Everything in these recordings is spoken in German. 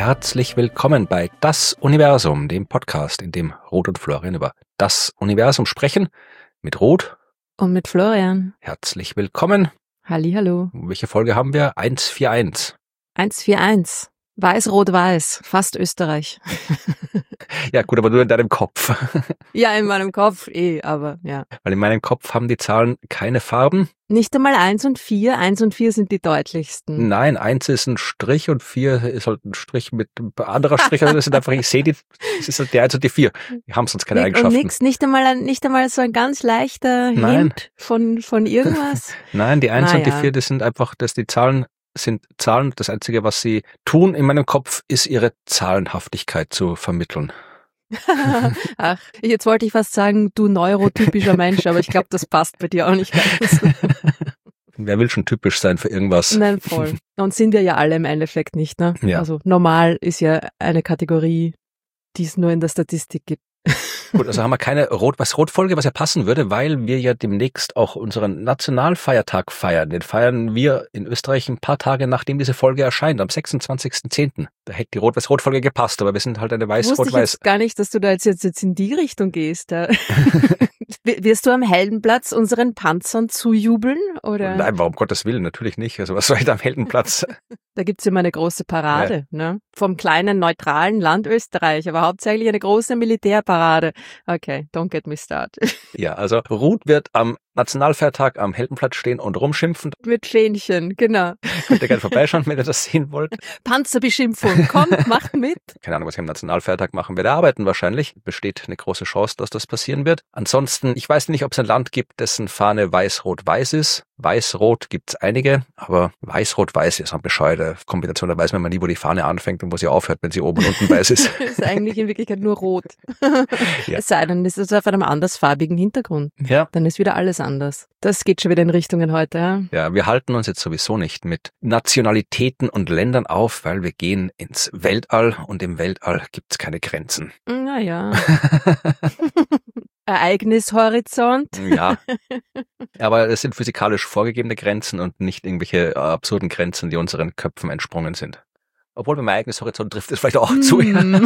herzlich willkommen bei Das Universum, dem Podcast, in dem Ruth und Florian über das Universum sprechen. Mit Ruth. Und mit Florian. Herzlich willkommen. Hallihallo. Welche Folge haben wir? 141. 141. Weiß-Rot-Weiß. Fast Österreich. Ja gut, aber nur in deinem Kopf. Ja, in meinem Kopf aber ja. Weil in meinem Kopf haben die Zahlen keine Farben. Nicht einmal 1 und 4. 1 und 4 sind die deutlichsten. Nein, 1 ist ein Strich und 4 ist halt ein Strich mit ein anderer Strich. Also das sind einfach, ich sehe die, es ist halt die 1 und die 4. Die haben sonst keine Eigenschaften. Und nicht einmal so ein ganz leichter Hint von irgendwas. Nein, die 1 und die 4, das sind einfach, die Zahlen sind Zahlen. Das Einzige, was sie tun in meinem Kopf, ist ihre Zahlenhaftigkeit zu vermitteln. Ach, jetzt wollte ich fast sagen, du neurotypischer Mensch, aber ich glaube, das passt bei dir auch nicht ganz. Wer will schon typisch sein für irgendwas? Nein, voll. Und sind wir ja alle im Endeffekt nicht, ne? Ja. Also normal ist ja eine Kategorie, die es nur in der Statistik gibt. Gut, also haben wir keine Rot-Weiß-Rot-Folge, was ja passen würde, weil wir ja demnächst auch unseren Nationalfeiertag feiern. Den feiern wir in Österreich ein paar Tage, nachdem diese Folge erscheint, am 26.10. Da hätte die Rot-Weiß-Rot-Folge gepasst, aber wir sind halt eine Weiß-Rot-Weiß. Wusste ich jetzt gar nicht, dass du da jetzt in die Richtung gehst. Wirst du am Heldenplatz unseren Panzern zujubeln? Oder? Nein, warum Gottes Willen, natürlich nicht. Also was soll ich da am Heldenplatz? Da gibt's immer eine große Parade, ne? Vom kleinen, neutralen Land Österreich, aber hauptsächlich eine große Militärparade. Okay, don't get me started. Ja, also Ruth wird am Nationalfeiertag am Heldenplatz stehen und rumschimpfen. Mit Fähnchen, genau. Könnt ihr gerne vorbeischauen, wenn ihr das sehen wollt. Panzerbeschimpfung, kommt, macht mit. Keine Ahnung, was ich am Nationalfeiertag machen werde. Arbeiten wahrscheinlich. Besteht eine große Chance, dass das passieren wird. Ansonsten, ich weiß nicht, ob es ein Land gibt, dessen Fahne weiß-rot-weiß ist. Weiß-rot gibt's einige, aber weiß-rot-weiß ist eine bescheuerte Kombination. Da weiß man nie, wo die Fahne anfängt und wo sie aufhört, wenn sie oben und unten weiß ist. Ist eigentlich in Wirklichkeit nur rot. Ja. Es sei denn, es ist auf einem andersfarbigen Hintergrund. Ja. Dann ist wieder alles anders. Das geht schon wieder in Richtungen heute, ja? Ja, wir halten uns jetzt sowieso nicht mit Nationalitäten und Ländern auf, weil wir gehen ins Weltall und im Weltall gibt's keine Grenzen. Naja. Ereignishorizont. Ja, aber es sind physikalisch vorgegebene Grenzen und nicht irgendwelche absurden Grenzen, die unseren Köpfen entsprungen sind. Obwohl beim Ereignishorizont trifft es vielleicht auch zu.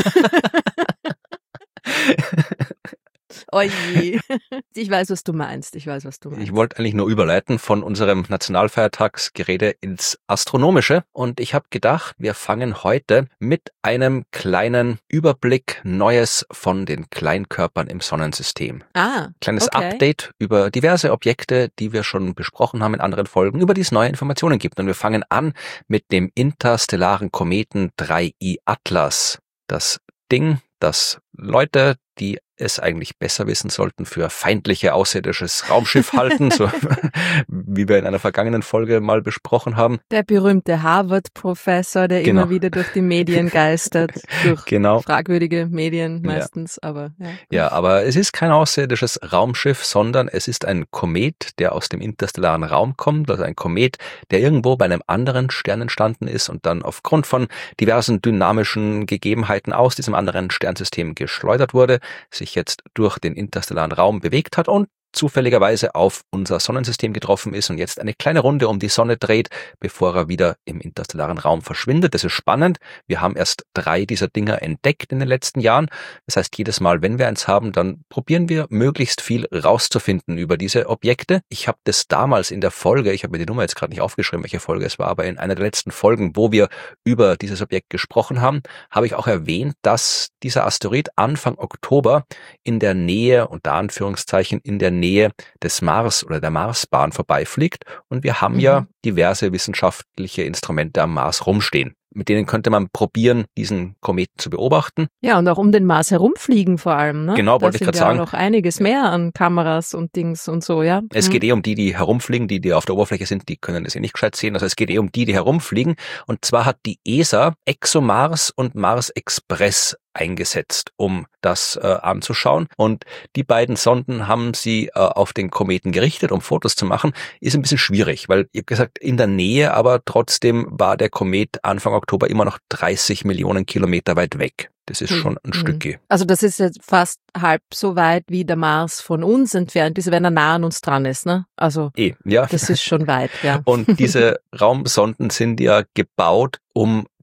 Oh je. Ich weiß, was du meinst. Ich wollte eigentlich nur überleiten von unserem Nationalfeiertagsgerede ins Astronomische und ich habe gedacht, wir fangen heute mit einem kleinen Überblick Neues von den Kleinkörpern im Sonnensystem. Kleines Update über diverse Objekte, die wir schon besprochen haben in anderen Folgen, über die es neue Informationen gibt. Und wir fangen an mit dem interstellaren Kometen 3I Atlas. Das Ding, das Leute, die es eigentlich besser wissen sollten, für feindliche außerirdisches Raumschiff halten, so wie wir in einer vergangenen Folge mal besprochen haben. Der berühmte Harvard-Professor, der immer wieder durch die Medien geistert, durch fragwürdige Medien meistens, aber ja. Ja, aber es ist kein außerirdisches Raumschiff, sondern es ist ein Komet, der aus dem interstellaren Raum kommt, also ein Komet, der irgendwo bei einem anderen Stern entstanden ist und dann aufgrund von diversen dynamischen Gegebenheiten aus diesem anderen Sternsystem geschleudert wurde, sich jetzt durch den interstellaren Raum bewegt hat und zufälligerweise auf unser Sonnensystem getroffen ist und jetzt eine kleine Runde um die Sonne dreht, bevor er wieder im interstellaren Raum verschwindet. Das ist spannend. Wir haben erst 3 dieser Dinger entdeckt in den letzten Jahren. Das heißt, jedes Mal, wenn wir eins haben, dann probieren wir möglichst viel rauszufinden über diese Objekte. Ich habe das damals in der Folge, ich habe mir die Nummer jetzt gerade nicht aufgeschrieben, welche Folge es war, aber in einer der letzten Folgen, wo wir über dieses Objekt gesprochen haben, habe ich auch erwähnt, dass dieser Asteroid Anfang Oktober in der Nähe, unter Anführungszeichen, in der Nähe des Mars oder der Marsbahn vorbeifliegt und wir haben ja diverse wissenschaftliche Instrumente am Mars rumstehen. Mit denen könnte man probieren, diesen Kometen zu beobachten. Ja, und auch um den Mars herumfliegen vor allem, ne? Genau, wollte ich gerade sagen. Da sind ja noch einiges mehr an Kameras und Dings und so, ja. Es geht um die herumfliegen, die auf der Oberfläche sind, die können das nicht gescheit sehen. Also es geht um die herumfliegen. Und zwar hat die ESA ExoMars und Mars Express eingesetzt, um das anzuschauen. Und die beiden Sonden haben sie auf den Kometen gerichtet, um Fotos zu machen. Ist ein bisschen schwierig, weil, ich habe gesagt, in der Nähe, aber trotzdem war der Komet Anfang Oktober immer noch 30 Millionen Kilometer weit weg. Das ist schon ein Stückchen. Also das ist jetzt fast halb so weit, wie der Mars von uns entfernt ist, wenn er nah an uns dran ist, ne? Also ja. Das ist schon weit, ja. Und diese Raumsonden sind ja gebaut, um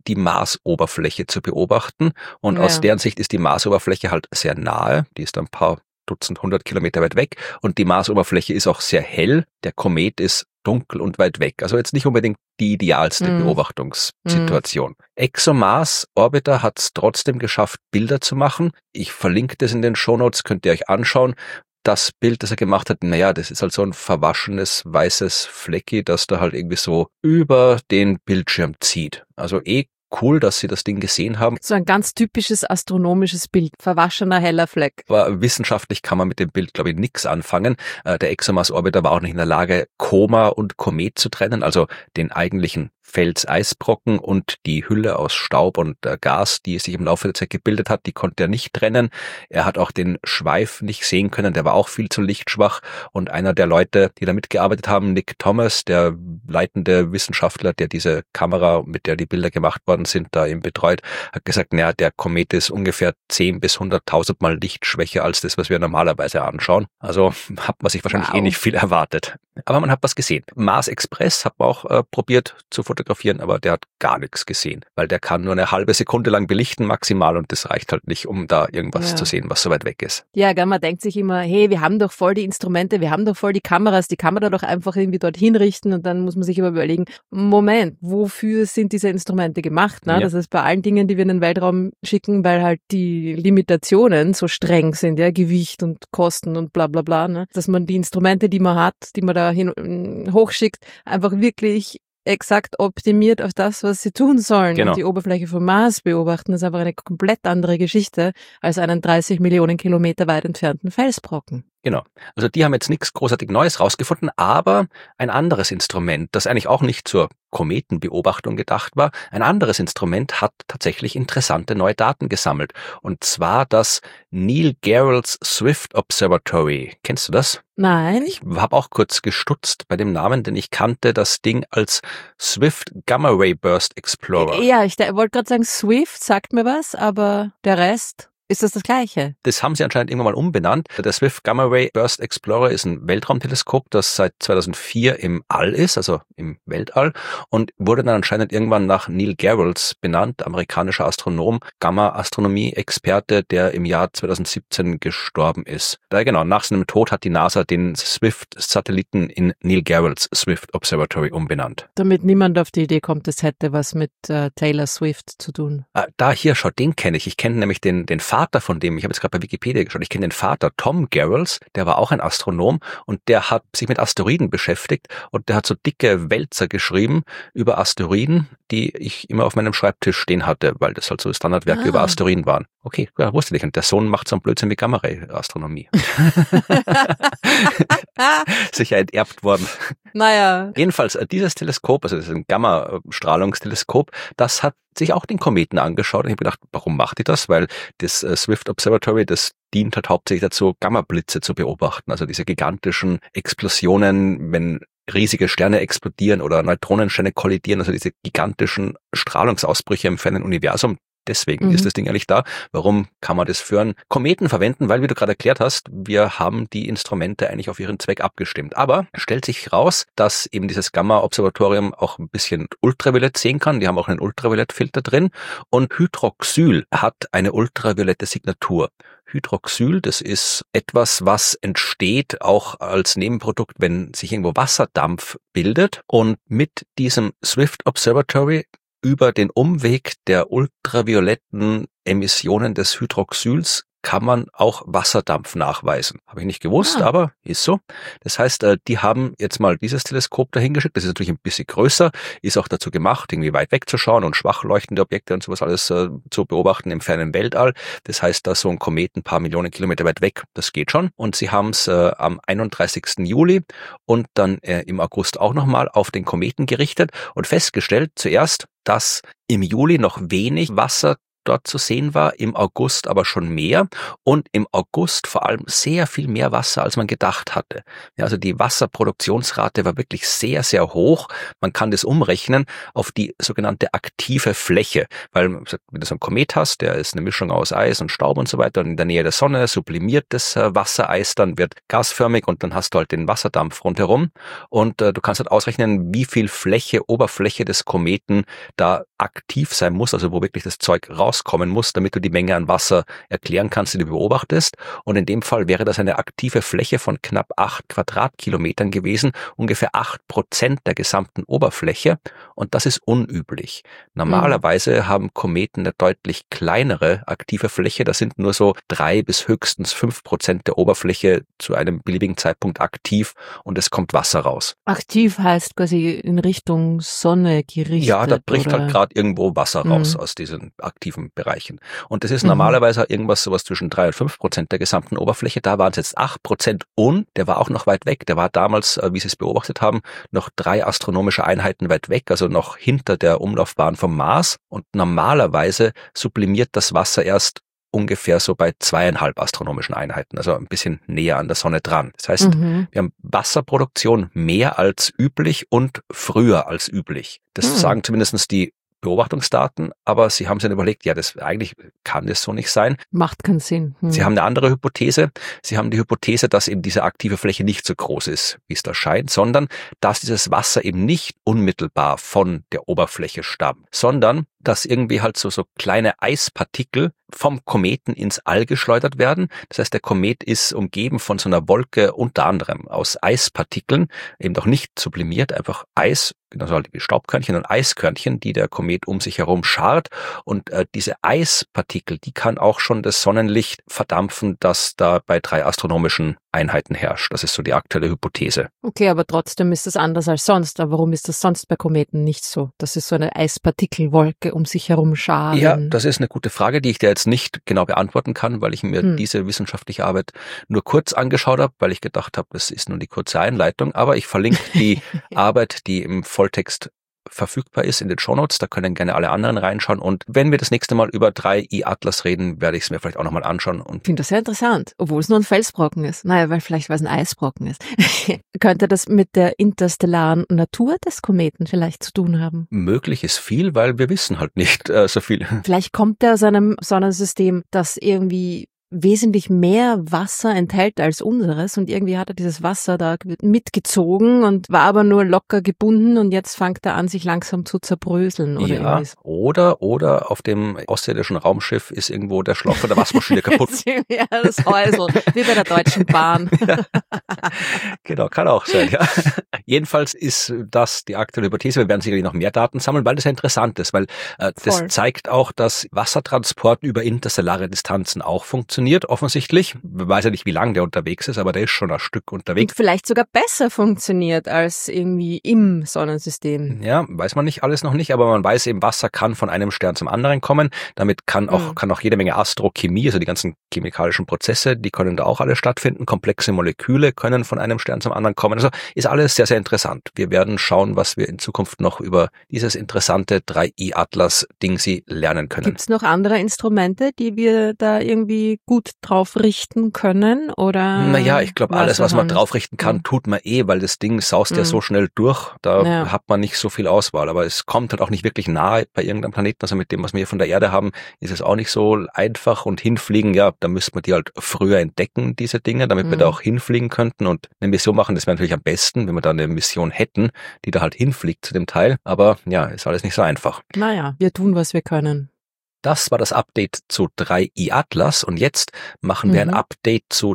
die Marsoberfläche zu beobachten. Und aus deren Sicht ist die Marsoberfläche halt sehr nahe. Die ist ein paar Dutzend, 100 Kilometer weit weg. Und die Marsoberfläche ist auch sehr hell. Der Komet ist dunkel und weit weg. Also jetzt nicht unbedingt die idealste Beobachtungssituation. ExoMars Orbiter hat es trotzdem geschafft, Bilder zu machen. Ich verlinke das in den Shownotes, könnt ihr euch anschauen. Das Bild, das er gemacht hat, das ist halt so ein verwaschenes, weißes Flecki, das da halt irgendwie so über den Bildschirm zieht. Also cool, dass sie das Ding gesehen haben. So ein ganz typisches astronomisches Bild, verwaschener heller Fleck. Aber wissenschaftlich kann man mit dem Bild, glaube ich, nichts anfangen. Der ExoMars Orbiter war auch nicht in der Lage, Koma und Komet zu trennen, also den eigentlichen Felseisbrocken und die Hülle aus Staub und Gas, die sich im Laufe der Zeit gebildet hat, die konnte er nicht trennen. Er hat auch den Schweif nicht sehen können, der war auch viel zu lichtschwach. Und einer der Leute, die da mitgearbeitet haben, Nick Thomas, der leitende Wissenschaftler, der diese Kamera, mit der die Bilder gemacht worden sind, da eben betreut, hat gesagt, der Komet ist ungefähr 10 bis 100.000 Mal lichtschwächer als das, was wir normalerweise anschauen. Also hat man sich wahrscheinlich nicht viel erwartet. Aber man hat was gesehen. Mars Express hat man auch probiert zu fotografieren, aber der hat gar nichts gesehen, weil der kann nur eine halbe Sekunde lang belichten maximal und das reicht halt nicht, um da irgendwas zu sehen, was so weit weg ist. Ja, man denkt sich immer, hey, wir haben doch voll die Instrumente, wir haben doch voll die Kameras, die kann man da doch einfach irgendwie dorthin richten und dann muss man sich aber überlegen, Moment, wofür sind diese Instrumente gemacht? Ne? Ja. Das ist bei allen Dingen, die wir in den Weltraum schicken, weil halt die Limitationen so streng sind, ja, Gewicht und Kosten und bla bla bla, ne? Dass man die Instrumente, die man hat, die man da hochschickt, einfach wirklich exakt optimiert auf das, was sie tun sollen. Genau. Und die Oberfläche vom Mars beobachten, ist einfach eine komplett andere Geschichte als einen 30 Millionen Kilometer weit entfernten Felsbrocken. Genau. Also die haben jetzt nichts großartig Neues rausgefunden, aber ein anderes Instrument, das eigentlich auch nicht zur Kometenbeobachtung gedacht war, ein anderes Instrument hat tatsächlich interessante neue Daten gesammelt. Und zwar das Neil Gehrels Swift Observatory. Kennst du das? Nein. Ich habe auch kurz gestutzt bei dem Namen, denn ich kannte das Ding als Swift Gamma Ray Burst Explorer. Ja, ich wollte gerade sagen, Swift sagt mir was, aber der Rest... Ist das Gleiche? Das haben sie anscheinend irgendwann mal umbenannt. Der Swift Gamma Ray Burst Explorer ist ein Weltraumteleskop, das seit 2004 im All ist, also im Weltall, und wurde dann anscheinend irgendwann nach Neil Gehrels benannt, amerikanischer Astronom, Gamma-Astronomie-Experte, der im Jahr 2017 gestorben ist. Genau, nach seinem Tod hat die NASA den Swift-Satelliten in Neil Gehrels Swift Observatory umbenannt. Damit niemand auf die Idee kommt, es hätte was mit Taylor Swift zu tun. Den kenne ich. Ich kenne nämlich den Vater von dem, ich habe jetzt gerade bei Wikipedia geschaut, ich kenne den Vater, Tom Gehrels, der war auch ein Astronom und der hat sich mit Asteroiden beschäftigt und der hat so dicke Wälzer geschrieben über Asteroiden, die ich immer auf meinem Schreibtisch stehen hatte, weil das halt so Standardwerke über Asteroiden waren. Okay, ja, wusste ich. Und der Sohn macht so einen Blödsinn wie Gamma-Ray-Astronomie. Sicher enterbt worden. Naja. Jedenfalls, dieses Teleskop, also das ist ein Gamma-Strahlungsteleskop, das hat sich auch den Kometen angeschaut. Und ich habe gedacht, warum macht die das? Weil das Swift Observatory, das dient halt hauptsächlich dazu, Gamma-Blitze zu beobachten. Also diese gigantischen Explosionen, wenn riesige Sterne explodieren oder Neutronensterne kollidieren, also diese gigantischen Strahlungsausbrüche im fernen Universum. Deswegen ist das Ding eigentlich da. Warum kann man das für einen Kometen verwenden? Weil, wie du gerade erklärt hast, wir haben die Instrumente eigentlich auf ihren Zweck abgestimmt. Aber stellt sich raus, dass eben dieses Gamma-Observatorium auch ein bisschen Ultraviolett sehen kann. Die haben auch einen Ultraviolettfilter drin. Und Hydroxyl hat eine ultraviolette Signatur. Hydroxyl, das ist etwas, was entsteht auch als Nebenprodukt, wenn sich irgendwo Wasserdampf bildet. Und mit diesem Swift Observatory über den Umweg der ultravioletten Emissionen des Hydroxyls kann man auch Wasserdampf nachweisen. Habe ich nicht gewusst, aber ist so. Das heißt, die haben jetzt mal dieses Teleskop dahin geschickt. Das ist natürlich ein bisschen größer, ist auch dazu gemacht, irgendwie weit wegzuschauen und schwach leuchtende Objekte und sowas alles zu beobachten im fernen Weltall. Das heißt, da so ein Komet ein paar Millionen Kilometer weit weg, das geht schon. Und sie haben es am 31. Juli und dann im August auch nochmal auf den Kometen gerichtet und festgestellt zuerst, dass im Juli noch wenig Wasser dort zu sehen war, im August aber schon mehr und im August vor allem sehr viel mehr Wasser, als man gedacht hatte. Ja, also die Wasserproduktionsrate war wirklich sehr, sehr hoch. Man kann das umrechnen auf die sogenannte aktive Fläche, weil wenn du so einen Komet hast, der ist eine Mischung aus Eis und Staub und so weiter und in der Nähe der Sonne sublimiert das Wassereis, dann wird gasförmig und dann hast du halt den Wasserdampf rundherum und du kannst halt ausrechnen, wie viel Oberfläche des Kometen da aktiv sein muss, also wo wirklich das Zeug rauskommen muss, damit du die Menge an Wasser erklären kannst, die du beobachtest. Und in dem Fall wäre das eine aktive Fläche von knapp 8 Quadratkilometern gewesen, ungefähr 8% der gesamten Oberfläche. Und das ist unüblich. Normalerweise haben Kometen eine deutlich kleinere aktive Fläche. Das sind nur so 3 bis höchstens 5% der Oberfläche zu einem beliebigen Zeitpunkt aktiv und es kommt Wasser raus. Aktiv heißt quasi in Richtung Sonne gerichtet. Ja, da bricht halt gerade irgendwo Wasser raus aus diesen aktiven Bereichen. Und das ist normalerweise irgendwas sowas zwischen 3 und 5% der gesamten Oberfläche. Da waren es jetzt 8% und der war auch noch weit weg. Der war damals, wie Sie es beobachtet haben, noch 3 astronomische Einheiten weit weg, also noch hinter der Umlaufbahn vom Mars. Und normalerweise sublimiert das Wasser erst ungefähr so bei 2,5 astronomischen Einheiten, also ein bisschen näher an der Sonne dran. Das heißt, wir haben Wasserproduktion mehr als üblich und früher als üblich. Das sagen zumindest die Beobachtungsdaten, aber sie haben sich dann überlegt, ja, das eigentlich kann das so nicht sein. Macht keinen Sinn. Sie haben eine andere Hypothese. Sie haben die Hypothese, dass eben diese aktive Fläche nicht so groß ist, wie es da scheint, sondern dass dieses Wasser eben nicht unmittelbar von der Oberfläche stammt, sondern dass irgendwie halt so kleine Eispartikel vom Kometen ins All geschleudert werden. Das heißt, der Komet ist umgeben von so einer Wolke unter anderem aus Eispartikeln, eben doch nicht sublimiert, einfach Eis, genauso halt wie Staubkörnchen und Eiskörnchen, die der Komet um sich herum schart. Und diese Eispartikel, die kann auch schon das Sonnenlicht verdampfen, das da bei 3 astronomischen Einheiten herrscht. Das ist so die aktuelle Hypothese. Okay, aber trotzdem ist das anders als sonst. Aber warum ist das sonst bei Kometen nicht so? Das ist so eine Eispartikelwolke um sich herum scharen. Ja, das ist eine gute Frage, die ich dir jetzt nicht genau beantworten kann, weil ich mir diese wissenschaftliche Arbeit nur kurz angeschaut habe, weil ich gedacht habe, das ist nur die kurze Einleitung. Aber ich verlinke die Arbeit, die im Volltext verfügbar ist in den Shownotes, da können gerne alle anderen reinschauen und wenn wir das nächste Mal über 3I Atlas reden, werde ich es mir vielleicht auch nochmal anschauen. Ich finde das sehr interessant, obwohl es nur ein Felsbrocken ist. Naja, weil vielleicht, weil es ein Eisbrocken ist. Könnte das mit der interstellaren Natur des Kometen vielleicht zu tun haben? Möglich ist viel, weil wir wissen halt nicht so viel. Vielleicht kommt er aus einem Sonnensystem, das irgendwie wesentlich mehr Wasser enthält als unseres und irgendwie hat er dieses Wasser da mitgezogen und war aber nur locker gebunden und jetzt fängt er an, sich langsam zu zerbröseln. Oder ja, oder auf dem außerirdischen Raumschiff ist irgendwo der Schlauch von der Waschmaschine kaputt. Ja, das Häusl, wie bei der Deutschen Bahn. Genau, kann auch sein, ja. Jedenfalls ist das die aktuelle Hypothese. Wir werden sicherlich noch mehr Daten sammeln, weil das ja interessant ist, weil das zeigt auch, dass Wassertransport über interstellare Distanzen auch funktioniert, offensichtlich. Ich weiß ja nicht, wie lange der unterwegs ist, aber der ist schon ein Stück unterwegs. Und vielleicht sogar besser funktioniert als irgendwie im Sonnensystem. Ja, weiß man nicht, alles noch nicht, aber man weiß eben, Wasser kann von einem Stern zum anderen kommen. Damit kann auch jede Menge Astrochemie, also die ganzen chemikalischen Prozesse, die können da auch alle stattfinden. Komplexe Moleküle können von einem Stern zum anderen kommen. Also ist alles sehr, sehr interessant. Wir werden schauen, was wir in Zukunft noch über dieses interessante 3I Atlas Dingsy lernen können. Gibt es noch andere Instrumente, die wir da irgendwie gut drauf richten können? Oder? Naja, ich glaube, alles, was man drauf richten kann, tut man weil das Ding saust ja so schnell durch. Da hat man nicht so viel Auswahl. Aber es kommt halt auch nicht wirklich nahe bei irgendeinem Planeten. Also mit dem, was wir hier von der Erde haben, ist es auch nicht so einfach. Und hinfliegen, ja, da müsste man die halt früher entdecken, diese Dinge, damit wir da auch hinfliegen könnten und eine Mission machen. Das wäre natürlich am besten, wenn wir da eine Mission hätten, die da halt hinfliegt zu dem Teil. Aber ja, ist alles nicht so einfach. Naja, wir tun, was wir können. Das war das Update zu 3I Atlas und jetzt machen wir ein Update zu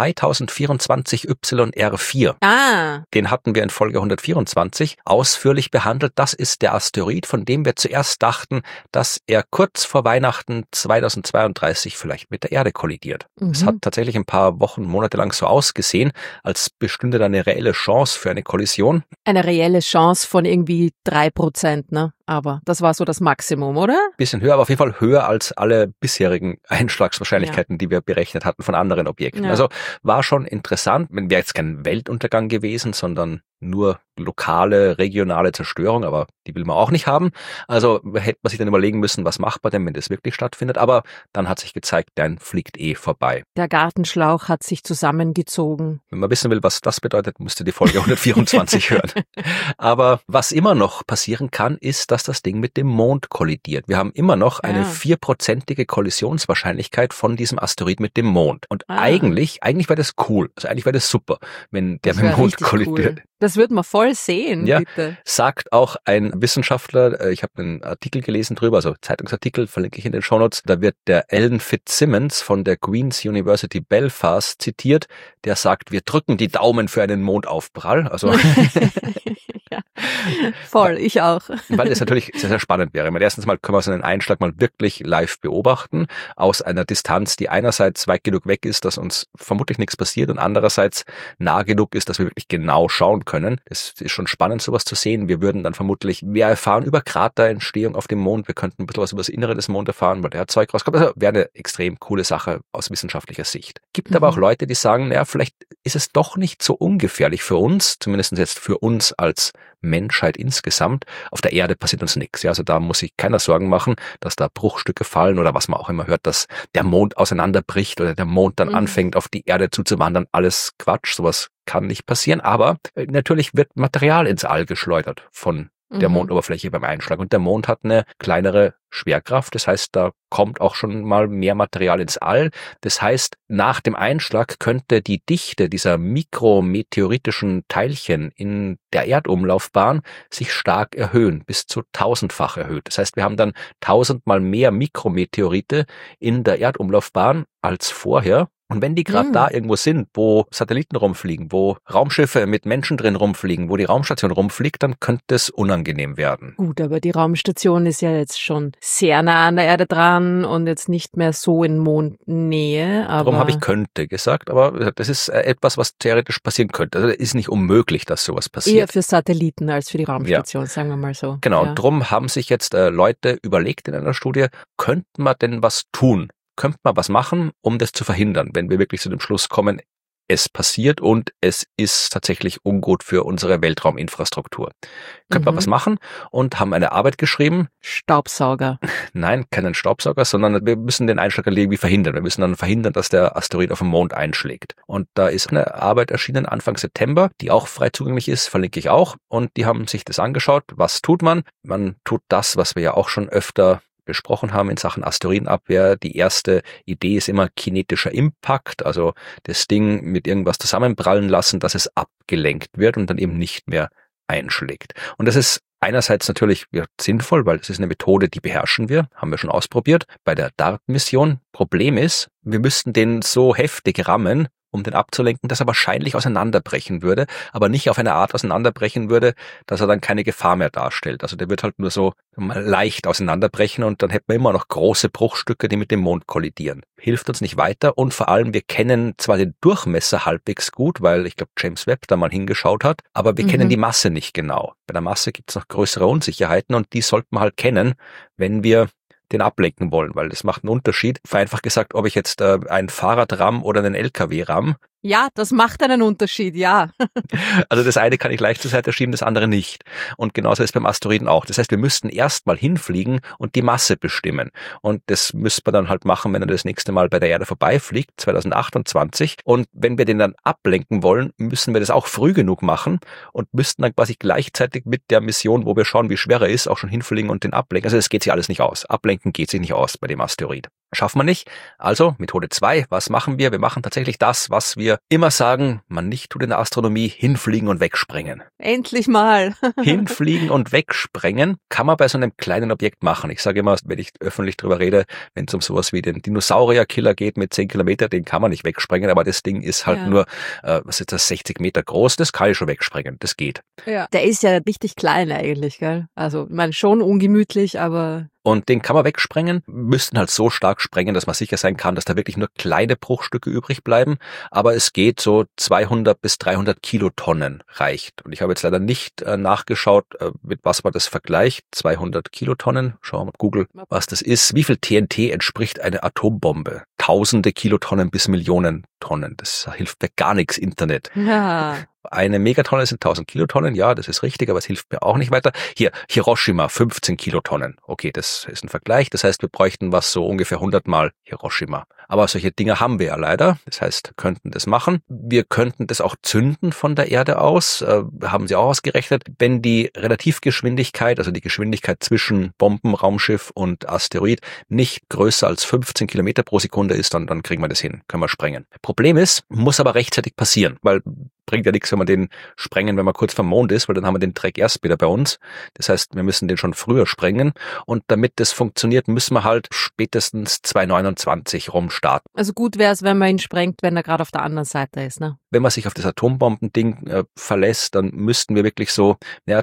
2024 YR4. Den hatten wir in Folge 124 ausführlich behandelt. Das ist der Asteroid, von dem wir zuerst dachten, dass er kurz vor Weihnachten 2032 vielleicht mit der Erde kollidiert. Es hat tatsächlich ein paar Wochen, Monate lang so ausgesehen, als bestünde da eine reelle Chance für eine Kollision. Eine reelle Chance von irgendwie 3%, ne? Aber das war so das Maximum, oder? Bisschen höher, aber auf jeden Fall höher als alle bisherigen Einschlagswahrscheinlichkeiten, die wir berechnet hatten von anderen Objekten. Also war schon interessant. Wäre jetzt kein Weltuntergang gewesen, sondern nur lokale, regionale Zerstörung, aber die will man auch nicht haben. Also hätte man sich dann überlegen müssen, was macht man denn, wenn das wirklich stattfindet. Aber dann hat sich gezeigt, dann fliegt vorbei. Der Gartenschlauch hat sich zusammengezogen. Wenn man wissen will, was das bedeutet, müsst ihr die Folge 124 hören. Aber was immer noch passieren kann, ist, dass das Ding mit dem Mond kollidiert. Wir haben immer noch eine 4%ige Kollisionswahrscheinlichkeit von diesem Asteroid mit dem Mond. Und eigentlich wäre das cool. Also eigentlich wäre das super, wenn der mit dem Mond kollidiert. Cool. Das wird man voll sehen, ja, bitte. Sagt auch ein Wissenschaftler, ich habe einen Artikel gelesen drüber, also Zeitungsartikel, verlinke ich in den Shownotes, da wird der Alan Fitzsimmons von der Queen's University Belfast zitiert, der sagt, wir drücken die Daumen für einen Mondaufprall. Also ja, voll, ich auch. Weil es natürlich sehr, sehr spannend wäre. Erstens mal können wir so einen Einschlag mal wirklich live beobachten, aus einer Distanz, die einerseits weit genug weg ist, dass uns vermutlich nichts passiert und andererseits nah genug ist, dass wir wirklich genau schauen können. Es ist schon spannend, sowas zu sehen. Wir würden dann vermutlich mehr erfahren über Kraterentstehung auf dem Mond. Wir könnten ein bisschen was über das Innere des Mondes erfahren, weil der Zeug rauskommt. Also wäre eine extrem coole Sache aus wissenschaftlicher Sicht. Gibt aber auch Leute, die sagen, naja, vielleicht ist es doch nicht so ungefährlich für uns, zumindest jetzt für uns als Menschheit insgesamt. Auf der Erde passiert uns nichts. Ja, also da muss sich keiner Sorgen machen, dass da Bruchstücke fallen oder was man auch immer hört, dass der Mond auseinanderbricht oder der Mond dann anfängt, auf die Erde zuzuwandern. Alles Quatsch, sowas kann nicht passieren. Aber natürlich wird Material ins All geschleudert von der Mondoberfläche beim Einschlag. Und der Mond hat eine kleinere Schwerkraft. Das heißt, da kommt auch schon mal mehr Material ins All. Das heißt, nach dem Einschlag könnte die Dichte dieser mikrometeoritischen Teilchen in der Erdumlaufbahn sich stark erhöhen, bis zu 1000-fach erhöht. Das heißt, wir haben dann 1000-mal mehr Mikrometeorite in der Erdumlaufbahn als vorher. Und wenn die gerade da irgendwo sind, wo Satelliten rumfliegen, wo Raumschiffe mit Menschen drin rumfliegen, wo die Raumstation rumfliegt, dann könnte es unangenehm werden. Gut, aber die Raumstation ist ja jetzt schon sehr nah an der Erde dran und jetzt nicht mehr so in Mondnähe. Darum habe ich könnte gesagt, aber das ist etwas, was theoretisch passieren könnte. Also es ist nicht unmöglich, dass sowas passiert. Eher für Satelliten als für die Raumstation, sagen wir mal so. Genau, und drum haben sich jetzt Leute überlegt in einer Studie, könnte man denn was tun? Könnte man was machen, um das zu verhindern, wenn wir wirklich zu dem Schluss kommen, es passiert und es ist tatsächlich ungut für unsere Weltrauminfrastruktur. Könnte man was machen und haben eine Arbeit geschrieben. Staubsauger. Nein, keinen Staubsauger, sondern wir müssen den Einschlag irgendwie verhindern. Wir müssen dann verhindern, dass der Asteroid auf den Mond einschlägt. Und da ist eine Arbeit erschienen Anfang September, die auch frei zugänglich ist, verlinke ich auch. Und die haben sich das angeschaut. Was tut man? Man tut das, was wir ja auch schon öfter besprochen haben in Sachen Asteroidenabwehr. Die erste Idee ist immer kinetischer Impact, also das Ding mit irgendwas zusammenprallen lassen, dass es abgelenkt wird und dann eben nicht mehr einschlägt. Und das ist einerseits natürlich sinnvoll, weil das ist eine Methode, die beherrschen wir, haben wir schon ausprobiert bei der DART-Mission. Problem ist, wir müssten den so heftig rammen, um den abzulenken, dass er wahrscheinlich auseinanderbrechen würde, aber nicht auf eine Art auseinanderbrechen würde, dass er dann keine Gefahr mehr darstellt. Also der wird halt nur so leicht auseinanderbrechen und dann hätten wir immer noch große Bruchstücke, die mit dem Mond kollidieren. Hilft uns nicht weiter und vor allem, wir kennen zwar den Durchmesser halbwegs gut, weil ich glaube James Webb da mal hingeschaut hat, aber wir kennen die Masse nicht genau. Bei der Masse gibt es noch größere Unsicherheiten und die sollten wir halt kennen, wenn wir den ablenken wollen, weil das macht einen Unterschied. Vereinfacht gesagt, ob ich jetzt ein Fahrrad ramm oder einen LKW ramm. Ja, das macht einen Unterschied, ja. Also das eine kann ich leicht zur Seite schieben, das andere nicht. Und genauso ist beim Asteroiden auch. Das heißt, wir müssten erst mal hinfliegen und die Masse bestimmen. Und das müsste man dann halt machen, wenn er das nächste Mal bei der Erde vorbeifliegt, 2028. Und wenn wir den dann ablenken wollen, müssen wir das auch früh genug machen und müssten dann quasi gleichzeitig mit der Mission, wo wir schauen, wie schwer er ist, auch schon hinfliegen und den ablenken. Also das geht sich alles nicht aus. Ablenken geht sich nicht aus bei dem Asteroid. Schaffen wir nicht. Also Methode 2, was machen wir? Wir machen tatsächlich das, was wir immer sagen, man nicht tut in der Astronomie, hinfliegen und wegsprengen. Endlich mal. Hinfliegen und wegsprengen kann man bei so einem kleinen Objekt machen. Ich sage immer, wenn ich öffentlich drüber rede, wenn es um sowas wie den Dinosaurierkiller geht mit 10 Kilometer, den kann man nicht wegsprengen, aber das Ding ist halt nur, was ist das, 60 Meter groß, das kann ich schon wegsprengen, das geht. Ja. Der ist ja richtig klein eigentlich, gell? Also, ich meine, schon ungemütlich, aber... Und den kann man wegsprengen, müssten halt so stark sprengen, dass man sicher sein kann, dass da wirklich nur kleine Bruchstücke übrig bleiben. Aber es geht so 200 bis 300 Kilotonnen reicht. Und ich habe jetzt leider nicht nachgeschaut, mit was man das vergleicht. 200 Kilotonnen, schauen wir mal auf Google, was das ist. Wie viel TNT entspricht eine Atombombe? Tausende Kilotonnen bis Millionen Tonnen. Das hilft mir gar nichts, Internet. Ja. Eine Megatonne sind 1000 Kilotonnen, ja, das ist richtig, aber es hilft mir auch nicht weiter. Hier, Hiroshima, 15 Kilotonnen. Okay, das ist ein Vergleich. Das heißt, wir bräuchten was so ungefähr 100 Mal Hiroshima. Aber solche Dinge haben wir ja leider. Das heißt, könnten das machen. Wir könnten das auch zünden von der Erde aus. Haben sie auch ausgerechnet. Wenn die Relativgeschwindigkeit, also die Geschwindigkeit zwischen Bomben, Raumschiff und Asteroid nicht größer als 15 Kilometer pro Sekunde ist, dann kriegen wir das hin. Können wir sprengen. Problem ist, muss aber rechtzeitig passieren, weil bringt ja nichts, wenn wir den sprengen, wenn man kurz vom Mond ist, weil dann haben wir den Dreck erst wieder bei uns. Das heißt, wir müssen den schon früher sprengen und damit das funktioniert, müssen wir halt spätestens 2029 rumstarten. Also gut wäre es, wenn man ihn sprengt, wenn er gerade auf der anderen Seite ist, ne? Wenn man sich auf das Atombombending verlässt, dann müssten wir wirklich so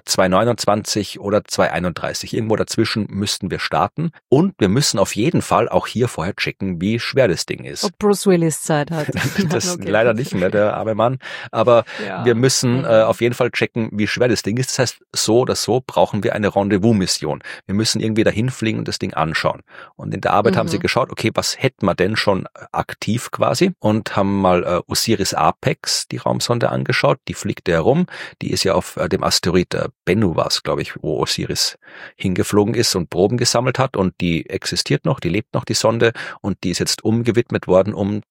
2029 oder 2031, irgendwo dazwischen müssten wir starten. Und wir müssen auf jeden Fall auch hier vorher checken, wie schwer das Ding ist. Ob Bruce Willis Zeit hat. Das okay. Leider nicht mehr, der arme Mann. Aber wir müssen auf jeden Fall checken, wie schwer das Ding ist. Das heißt, so oder so brauchen wir eine Rendezvous-Mission. Wir müssen irgendwie dahin fliegen und das Ding anschauen. Und in der Arbeit haben sie geschaut, okay, was hätten wir denn schon aktiv quasi? Und haben mal Osiris Apex, die Raumsonde, angeschaut. Die fliegt herum. Die ist ja auf dem Asteroid Bennu war es, glaube ich, wo Osiris hingeflogen ist und Proben gesammelt hat. Und die existiert noch, die lebt noch, die Sonde. Und die ist jetzt umgewidmet worden, um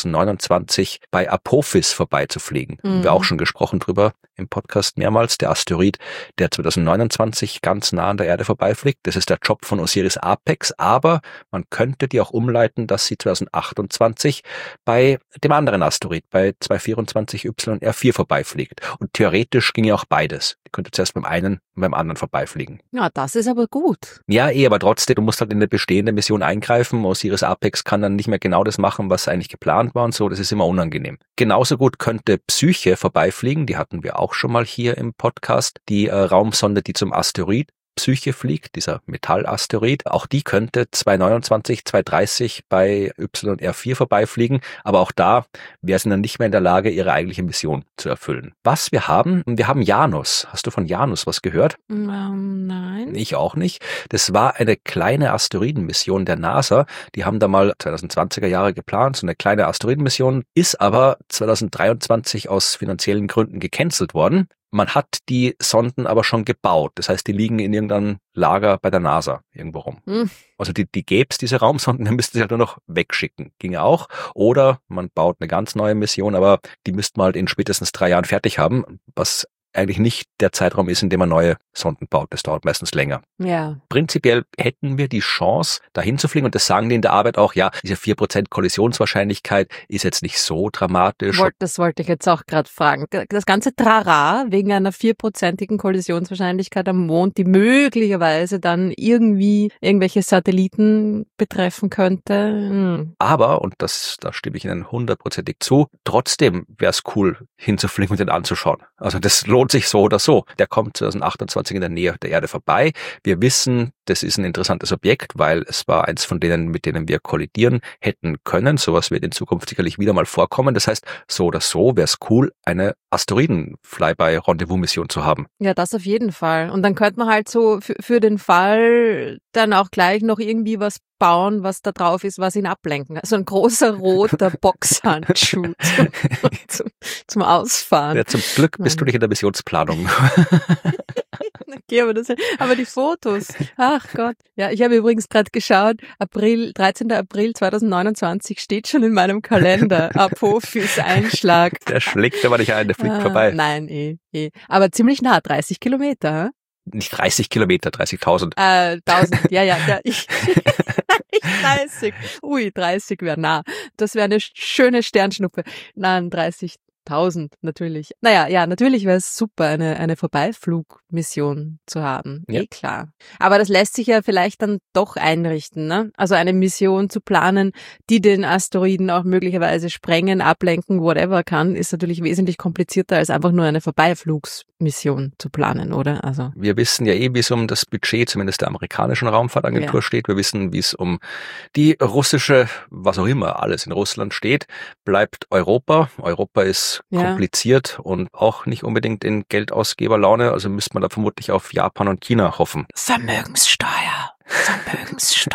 2029 bei Apophis vorbeizufliegen. Haben wir auch schon gesprochen drüber im Podcast mehrmals. Der Asteroid, der 2029 ganz nah an der Erde vorbeifliegt. Das ist der Job von Osiris Apex. Aber man könnte die auch umleiten, dass sie 2028 bei dem anderen Asteroid, bei 224 YR4 vorbeifliegt. Und theoretisch ginge auch beides. Die könnte zuerst beim einen und beim anderen vorbeifliegen. Ja, das ist aber gut. Ja, aber trotzdem, du musst halt in eine bestehende Mission eingreifen. Osiris Apex kann dann nicht mehr genau das machen, was eigentlich geplant war und so. Das ist immer unangenehm. Genauso gut könnte Psyche vorbeifliegen. Die hatten wir auch schon mal hier im Podcast. Die Raumsonde, die zum Asteroid Psyche fliegt, dieser Metallasteroid. Auch die könnte 2029, 2030 bei YR4 vorbeifliegen, aber auch da wäre sie dann nicht mehr in der Lage, ihre eigentliche Mission zu erfüllen. Was wir haben Janus. Hast du von Janus was gehört? Nein. Ich auch nicht. Das war eine kleine Asteroidenmission der NASA. Die haben da mal 2020er Jahre geplant, so eine kleine Asteroidenmission, ist aber 2023 aus finanziellen Gründen gecancelt worden. Man hat die Sonden aber schon gebaut. Das heißt, die liegen in irgendeinem Lager bei der NASA irgendwo rum. Also die gäb's, diese Raumsonden, dann müssten sie halt nur noch wegschicken. Ginge auch. Oder man baut eine ganz neue Mission, aber die müssten wir halt in spätestens 3 Jahren fertig haben, was eigentlich nicht der Zeitraum ist, in dem man neue Sonden baut. Das dauert meistens länger. Ja. Prinzipiell hätten wir die Chance, dahin zu fliegen. Und das sagen die in der Arbeit auch, ja, diese 4% Kollisionswahrscheinlichkeit ist jetzt nicht so dramatisch. Das wollte ich jetzt auch gerade fragen. Das ganze Trara wegen einer 4%igen Kollisionswahrscheinlichkeit am Mond, die möglicherweise dann irgendwie irgendwelche Satelliten betreffen könnte. Aber, und da stimme ich Ihnen 100%ig zu, trotzdem wäre es cool, hinzufliegen und den anzuschauen. Also das lohnt sich so oder so. Der kommt 2028 in der Nähe der Erde vorbei. Wir wissen, das ist ein interessantes Objekt, weil es war eins von denen, mit denen wir kollidieren hätten können. Sowas wird in Zukunft sicherlich wieder mal vorkommen. Das heißt, so oder so wäre es cool, eine Asteroiden-Flyby-Rendezvous-Mission zu haben. Ja, das auf jeden Fall. Und dann könnte man halt so für den Fall dann auch gleich noch irgendwie was bauen, was da drauf ist, was ihn ablenken. Also ein großer roter Boxhandschuh zum Ausfahren. Ja, zum Glück bist du nicht in der Missionsplanung. Okay, aber die Fotos, ach Gott. Ja, ich habe übrigens gerade geschaut, 13. April 2029 steht schon in meinem Kalender. Apophis Einschlag. Der schlägt aber nicht ein, der fliegt vorbei. Nein, aber ziemlich nah, 30 Kilometer. Hm? Nicht 30 Kilometer, 30.000. 1000, ja, ich 30. Ui, 30 wäre nah. Das wäre eine schöne Sternschnuppe. Nein, 30.000 natürlich. Naja, natürlich wäre es super, eine Vorbeiflugmission zu haben. Ja. Klar. Aber das lässt sich ja vielleicht dann doch einrichten, ne? Also eine Mission zu planen, die den Asteroiden auch möglicherweise sprengen, ablenken, whatever kann, ist natürlich wesentlich komplizierter als einfach nur eine Vorbeiflugsmission zu planen, oder? Also wir wissen ja wie es um das Budget zumindest der amerikanischen Raumfahrtagentur steht. Wir wissen, wie es um die russische, was auch immer, alles in Russland steht. Bleibt Europa. Europa ist kompliziert und auch nicht unbedingt in Geldausgeberlaune. Also müsste man da vermutlich auf Japan und China hoffen. Vermögenssteuer.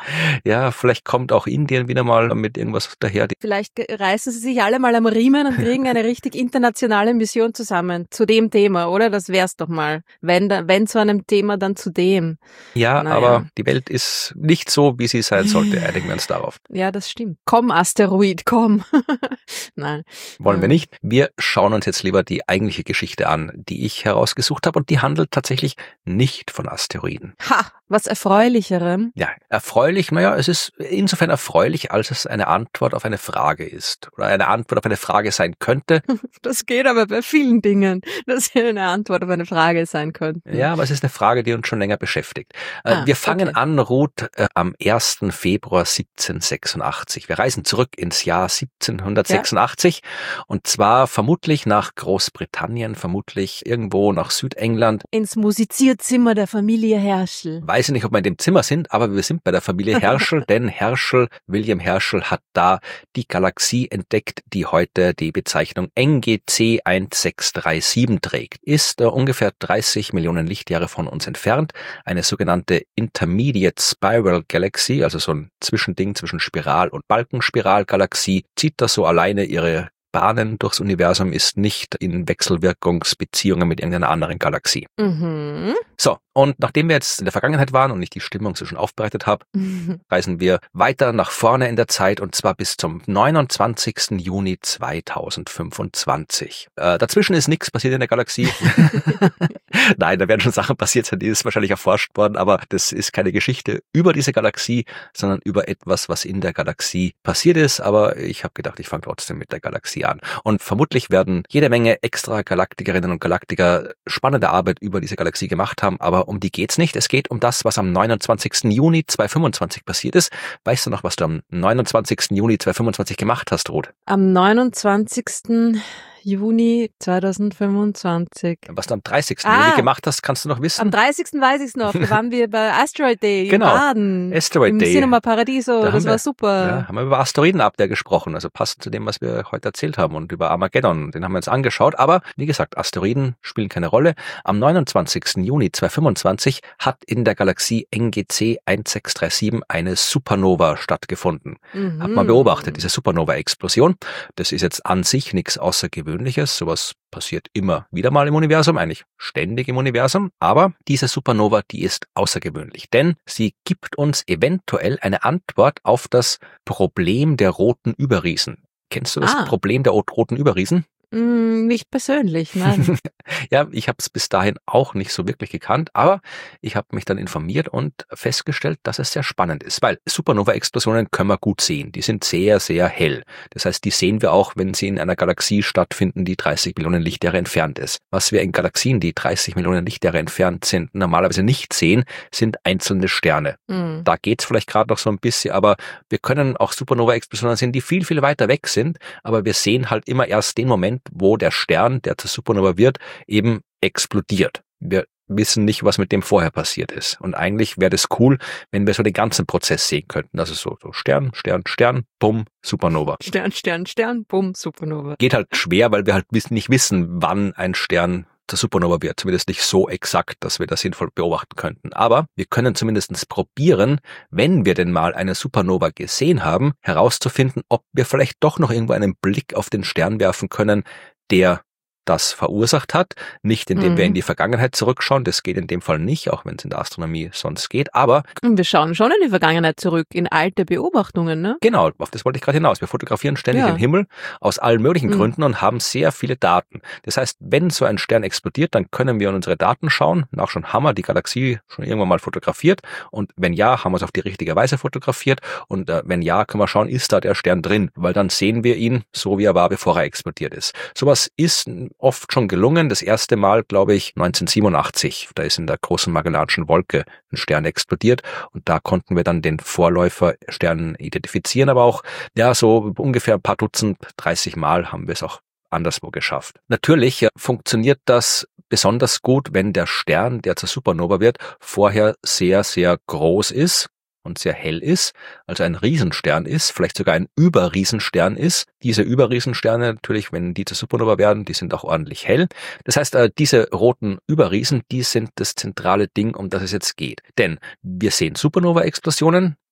Ja, vielleicht kommt auch Indien wieder mal mit irgendwas daher. Vielleicht reißen sie sich alle mal am Riemen und kriegen eine richtig internationale Mission zusammen zu dem Thema, oder? Das wär's doch mal. Wenn zu einem Thema, dann zu dem. Ja, aber die Welt ist nicht so, wie sie sein sollte. Einigen wir uns darauf. Ja, das stimmt. Komm, Asteroid, komm. Nein. Wollen wir nicht. Wir schauen uns jetzt lieber die eigentliche Geschichte an, die ich herausgesucht habe, und die handelt tatsächlich nicht von Asteroiden. Ha, was Erfreulicherem. Ja, erfreulich, es ist insofern erfreulich, als es eine Antwort auf eine Frage ist oder eine Antwort auf eine Frage sein könnte. Das geht aber bei vielen Dingen, dass hier eine Antwort auf eine Frage sein könnte. Ja, aber es ist eine Frage, die uns schon länger beschäftigt. Wir fangen an, Ruth, am 1. Februar 1786. Wir reisen zurück ins Jahr 1786 und zwar vermutlich nach Großbritannien, vermutlich irgendwo nach Südengland. Ins Musizierzimmer der Familie Herschel. Weiß ich nicht, ob wir in dem Zimmer sind, aber wir sind bei der Familie Herschel, denn William Herschel hat da die Galaxie entdeckt, die heute die Bezeichnung NGC 1637 trägt. Ist ungefähr 30 Millionen Lichtjahre von uns entfernt, eine sogenannte Intermediate Spiral Galaxy, also so ein Zwischending zwischen Spiral- und Balkenspiralgalaxie, zieht da so alleine ihre Bahnen durchs Universum, ist nicht in Wechselwirkungsbeziehungen mit irgendeiner anderen Galaxie. Mhm. So, und nachdem wir jetzt in der Vergangenheit waren und ich die Stimmung so schon aufbereitet habe, reisen wir weiter nach vorne in der Zeit, und zwar bis zum 29. Juni 2025. Dazwischen ist nichts passiert in der Galaxie. Nein, da werden schon Sachen passiert sein, die ist wahrscheinlich erforscht worden, aber das ist keine Geschichte über diese Galaxie, sondern über etwas, was in der Galaxie passiert ist. Aber ich habe gedacht, ich fange trotzdem mit der Galaxie an. Und vermutlich werden jede Menge extra Galaktikerinnen und Galaktiker spannende Arbeit über diese Galaxie gemacht haben, aber um die geht's nicht. Es geht um das, was am 29. Juni 2025 passiert ist. Weißt du noch, was du am 29. Juni 2025 gemacht hast, Ruth? Am 29. Juni 2025. Was du am 30. Juni gemacht hast, kannst du noch wissen? Am 30. weiß ich es noch. Da waren wir bei Asteroid Day genau. in Baden. Asteroid Day. Im Cinema Paradiso. Das war super. Ja, haben wir über Asteroidenabwehr gesprochen, also passend zu dem, was wir heute erzählt haben, und über Armageddon. Den haben wir uns angeschaut. Aber wie gesagt, Asteroiden spielen keine Rolle. Am 29. Juni 2025 hat in der Galaxie NGC 1637 eine Supernova stattgefunden. Hat man beobachtet, diese Supernova-Explosion. Das ist jetzt an sich nichts Außergewöhnliches. Sowas passiert immer wieder mal im Universum, eigentlich ständig im Universum. Aber diese Supernova, die ist außergewöhnlich, denn sie gibt uns eventuell eine Antwort auf das Problem der roten Überriesen. Kennst du das Problem der roten Überriesen? Nicht persönlich, nein. Ja, ich habe es bis dahin auch nicht so wirklich gekannt, aber ich habe mich dann informiert und festgestellt, dass es sehr spannend ist, weil Supernova-Explosionen können wir gut sehen. Die sind sehr, sehr hell. Das heißt, die sehen wir auch, wenn sie in einer Galaxie stattfinden, die 30 Millionen Lichtjahre entfernt ist. Was wir in Galaxien, die 30 Millionen Lichtjahre entfernt sind, normalerweise nicht sehen, sind einzelne Sterne. Da geht's vielleicht gerade noch so ein bisschen, aber wir können auch Supernova-Explosionen sehen, die viel, viel weiter weg sind, aber wir sehen halt immer erst den Moment, wo der Stern, der zur Supernova wird, eben explodiert. Wir wissen nicht, was mit dem vorher passiert ist. Und eigentlich wäre das cool, wenn wir so den ganzen Prozess sehen könnten. Also so Stern, Stern, Stern, bumm, Supernova. Stern, Stern, Stern, bumm, Supernova. Geht halt schwer, weil wir halt nicht wissen, wann ein Stern zur Supernova wird. Zumindest nicht so exakt, dass wir das sinnvoll beobachten könnten. Aber wir können zumindest probieren, wenn wir denn mal eine Supernova gesehen haben, herauszufinden, ob wir vielleicht doch noch irgendwo einen Blick auf den Stern werfen können, der das verursacht hat. Nicht indem wir in die Vergangenheit zurückschauen, das geht in dem Fall nicht, auch wenn es in der Astronomie sonst geht, aber... Und wir schauen schon in die Vergangenheit zurück, in alte Beobachtungen, ne? Genau, auf das wollte ich gerade hinaus. Wir fotografieren ständig den Himmel aus allen möglichen Gründen und haben sehr viele Daten. Das heißt, wenn so ein Stern explodiert, dann können wir in unsere Daten schauen. Schon haben wir die Galaxie schon irgendwann mal fotografiert, und wenn ja, haben wir es auf die richtige Weise fotografiert, und wenn ja, können wir schauen, ist da der Stern drin, weil dann sehen wir ihn so, wie er war, bevor er explodiert ist. Sowas ist oft schon gelungen. Das erste Mal, glaube ich, 1987. Da ist in der großen Magellanischen Wolke ein Stern explodiert, und da konnten wir dann den Vorläuferstern identifizieren, aber auch, so ungefähr ein paar Dutzend, 30 Mal haben wir es auch anderswo geschafft. Natürlich funktioniert das besonders gut, wenn der Stern, der zur Supernova wird, vorher sehr, sehr groß ist und sehr hell ist, also ein Riesenstern ist, vielleicht sogar ein Überriesenstern ist. Diese Überriesensterne natürlich, wenn die zur Supernova werden, die sind auch ordentlich hell. Das heißt, diese roten Überriesen, die sind das zentrale Ding, um das es jetzt geht. Denn wir sehen Supernova-Explosionen,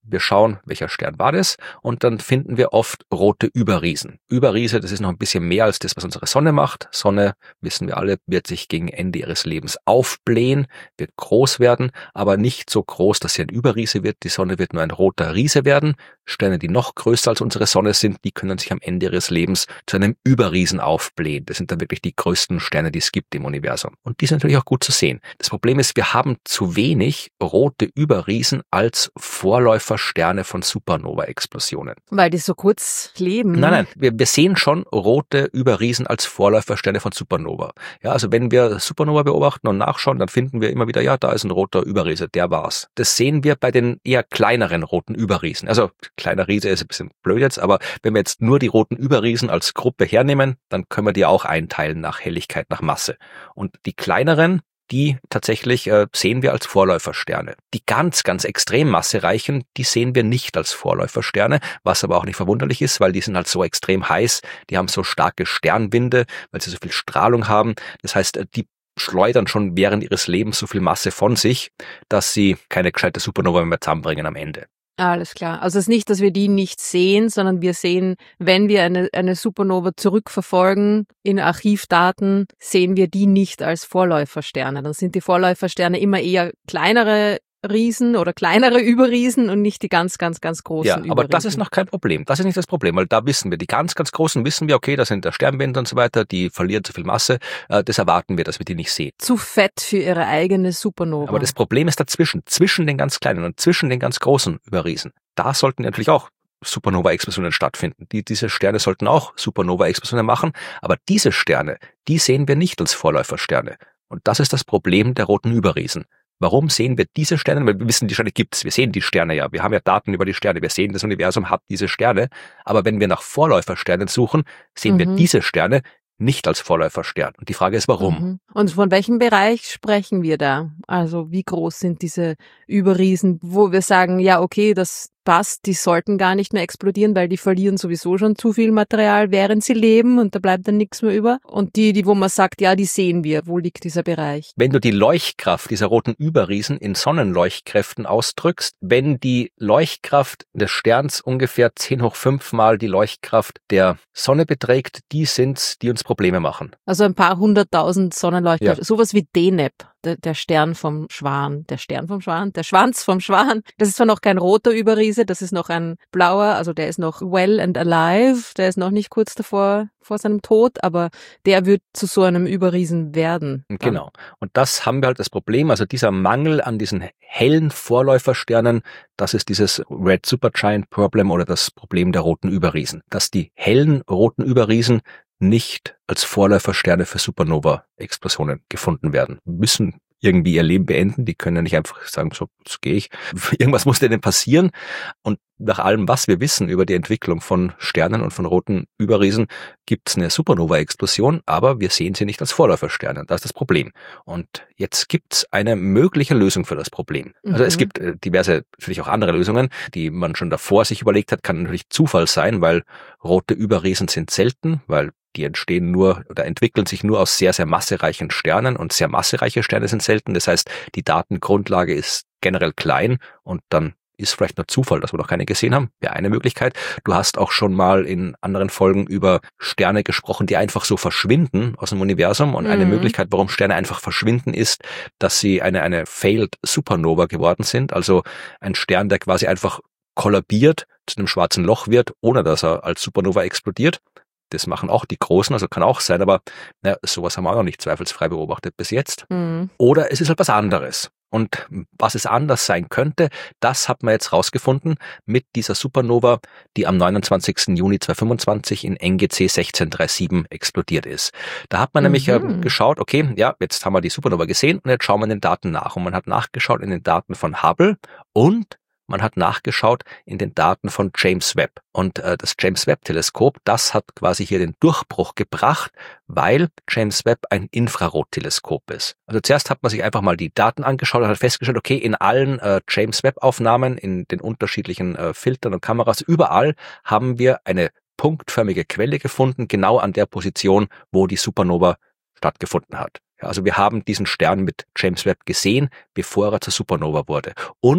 wir schauen, welcher Stern war das, und dann finden wir oft rote Überriesen. Überriese, das ist noch ein bisschen mehr als das, was unsere Sonne macht. Sonne, wissen wir alle, wird sich gegen Ende ihres Lebens aufblähen, wird groß werden, aber nicht so groß, dass sie ein Überriese wird. Die Sonne wird nur ein roter Riese werden. Sterne, die noch größer als unsere Sonne sind, die können sich am Ende ihres Lebens zu einem Überriesen aufblähen. Das sind dann wirklich die größten Sterne, die es gibt im Universum. Und die sind natürlich auch gut zu sehen. Das Problem ist, wir haben zu wenig rote Überriesen als Vorläufersterne von Supernova-Explosionen. Weil die so kurz leben. Nein, wir sehen schon rote Überriesen als Vorläufersterne von Supernova. Ja, also wenn wir Supernova beobachten und nachschauen, dann finden wir immer wieder, ja, da ist ein roter Überriese, der war's. Das sehen wir bei den eher kleineren roten Überriesen. Also kleiner Riese ist ein bisschen blöd jetzt, aber wenn wir jetzt nur die roten Überriesen als Gruppe hernehmen, dann können wir die auch einteilen nach Helligkeit, nach Masse. Und die kleineren, die tatsächlich sehen wir als Vorläufersterne. Die ganz, ganz extrem massereichen, die sehen wir nicht als Vorläufersterne, was aber auch nicht verwunderlich ist, weil die sind halt so extrem heiß, die haben so starke Sternwinde, weil sie so viel Strahlung haben. Das heißt, die schleudern schon während ihres Lebens so viel Masse von sich, dass sie keine gescheite Supernova mehr zusammenbringen am Ende. Alles klar. Also es ist nicht, dass wir die nicht sehen, sondern wir sehen, wenn wir eine Supernova zurückverfolgen in Archivdaten, sehen wir die nicht als Vorläufersterne. Dann sind die Vorläufersterne immer eher kleinere Riesen oder kleinere Überriesen und nicht die ganz, ganz, ganz großen Überriesen. Ja, aber das ist noch kein Problem. Das ist nicht das Problem, weil da wissen wir, die ganz, ganz großen wissen wir, okay, da sind der Sternwinde und so weiter, die verlieren zu viel Masse. Das erwarten wir, dass wir die nicht sehen. Zu fett für ihre eigene Supernova. Aber das Problem ist dazwischen, zwischen den ganz kleinen und zwischen den ganz großen Überriesen. Da sollten natürlich auch Supernova-Explosionen stattfinden. Diese Sterne sollten auch Supernova-Explosionen machen, aber diese Sterne, die sehen wir nicht als Vorläufersterne. Und das ist das Problem der roten Überriesen. Warum sehen wir diese Sterne? Weil wir wissen, die Sterne gibt's. Wir sehen die Sterne ja. Wir haben ja Daten über die Sterne. Wir sehen, das Universum hat diese Sterne. Aber wenn wir nach Vorläufersternen suchen, sehen wir diese Sterne nicht als Vorläuferstern. Und die Frage ist, warum? Und von welchem Bereich sprechen wir da? Also wie groß sind diese Überriesen, wo wir sagen, ja okay, das passt, die sollten gar nicht mehr explodieren, weil die verlieren sowieso schon zu viel Material, während sie leben und da bleibt dann nichts mehr über. Und die, wo man sagt, ja, die sehen wir, wo liegt dieser Bereich? Wenn du die Leuchtkraft dieser roten Überriesen in Sonnenleuchtkräften ausdrückst, wenn die Leuchtkraft des Sterns ungefähr 10⁵ Mal die Leuchtkraft der Sonne beträgt, die sind's, die uns Probleme machen. Also ein paar 100.000 Sonnenleuchtkräfte, sowas wie Deneb. Der Stern vom Schwan, der Schwanz vom Schwan. Das ist zwar noch kein roter Überriese, das ist noch ein blauer, also der ist noch well and alive, der ist noch nicht kurz davor vor seinem Tod, aber der wird zu so einem Überriesen werden. Genau. Und das haben wir halt das Problem, also dieser Mangel an diesen hellen Vorläufersternen, das ist dieses Red Supergiant Problem oder das Problem der roten Überriesen. Dass die hellen roten Überriesen nicht als Vorläufersterne für Supernova-Explosionen gefunden werden. Müssen irgendwie ihr Leben beenden. Die können ja nicht einfach sagen, so, jetzt gehe ich. Irgendwas muss denen passieren. Und nach allem, was wir wissen über die Entwicklung von Sternen und von roten Überriesen, gibt es eine Supernova-Explosion, aber wir sehen sie nicht als Vorläufersterne. Das ist das Problem. Und jetzt gibt es eine mögliche Lösung für das Problem. Also es gibt diverse, natürlich auch andere Lösungen, die man schon davor sich überlegt hat, kann natürlich Zufall sein, weil rote Überriesen sind selten, weil die entstehen nur oder entwickeln sich nur aus sehr, sehr massereichen Sternen und sehr massereiche Sterne sind selten. Das heißt, die Datengrundlage ist generell klein und dann ist vielleicht nur Zufall, dass wir noch keine gesehen haben. Wäre eine Möglichkeit. Du hast auch schon mal in anderen Folgen über Sterne gesprochen, die einfach so verschwinden aus dem Universum. Und eine Möglichkeit, warum Sterne einfach verschwinden, ist, dass sie eine Failed Supernova geworden sind. Also ein Stern, der quasi einfach kollabiert, zu einem schwarzen Loch wird, ohne dass er als Supernova explodiert. Das machen auch die Großen, also kann auch sein, aber sowas haben wir auch noch nicht zweifelsfrei beobachtet bis jetzt. Oder es ist halt was anderes. Und was es anders sein könnte, das hat man jetzt rausgefunden mit dieser Supernova, die am 29. Juni 2025 in NGC 1637 explodiert ist. Da hat man nämlich geschaut, okay, ja, jetzt haben wir die Supernova gesehen und jetzt schauen wir in den Daten nach. Und man hat nachgeschaut in den Daten von Hubble und man hat nachgeschaut in den Daten von James Webb. Und das James Webb-Teleskop, das hat quasi hier den Durchbruch gebracht, weil James Webb ein Infrarotteleskop ist. Also zuerst hat man sich einfach mal die Daten angeschaut und hat festgestellt, okay, in allen James Webb-Aufnahmen, in den unterschiedlichen Filtern und Kameras, überall haben wir eine punktförmige Quelle gefunden, genau an der Position, wo die Supernova stattgefunden hat. Ja, also wir haben diesen Stern mit James Webb gesehen, bevor er zur Supernova wurde. Und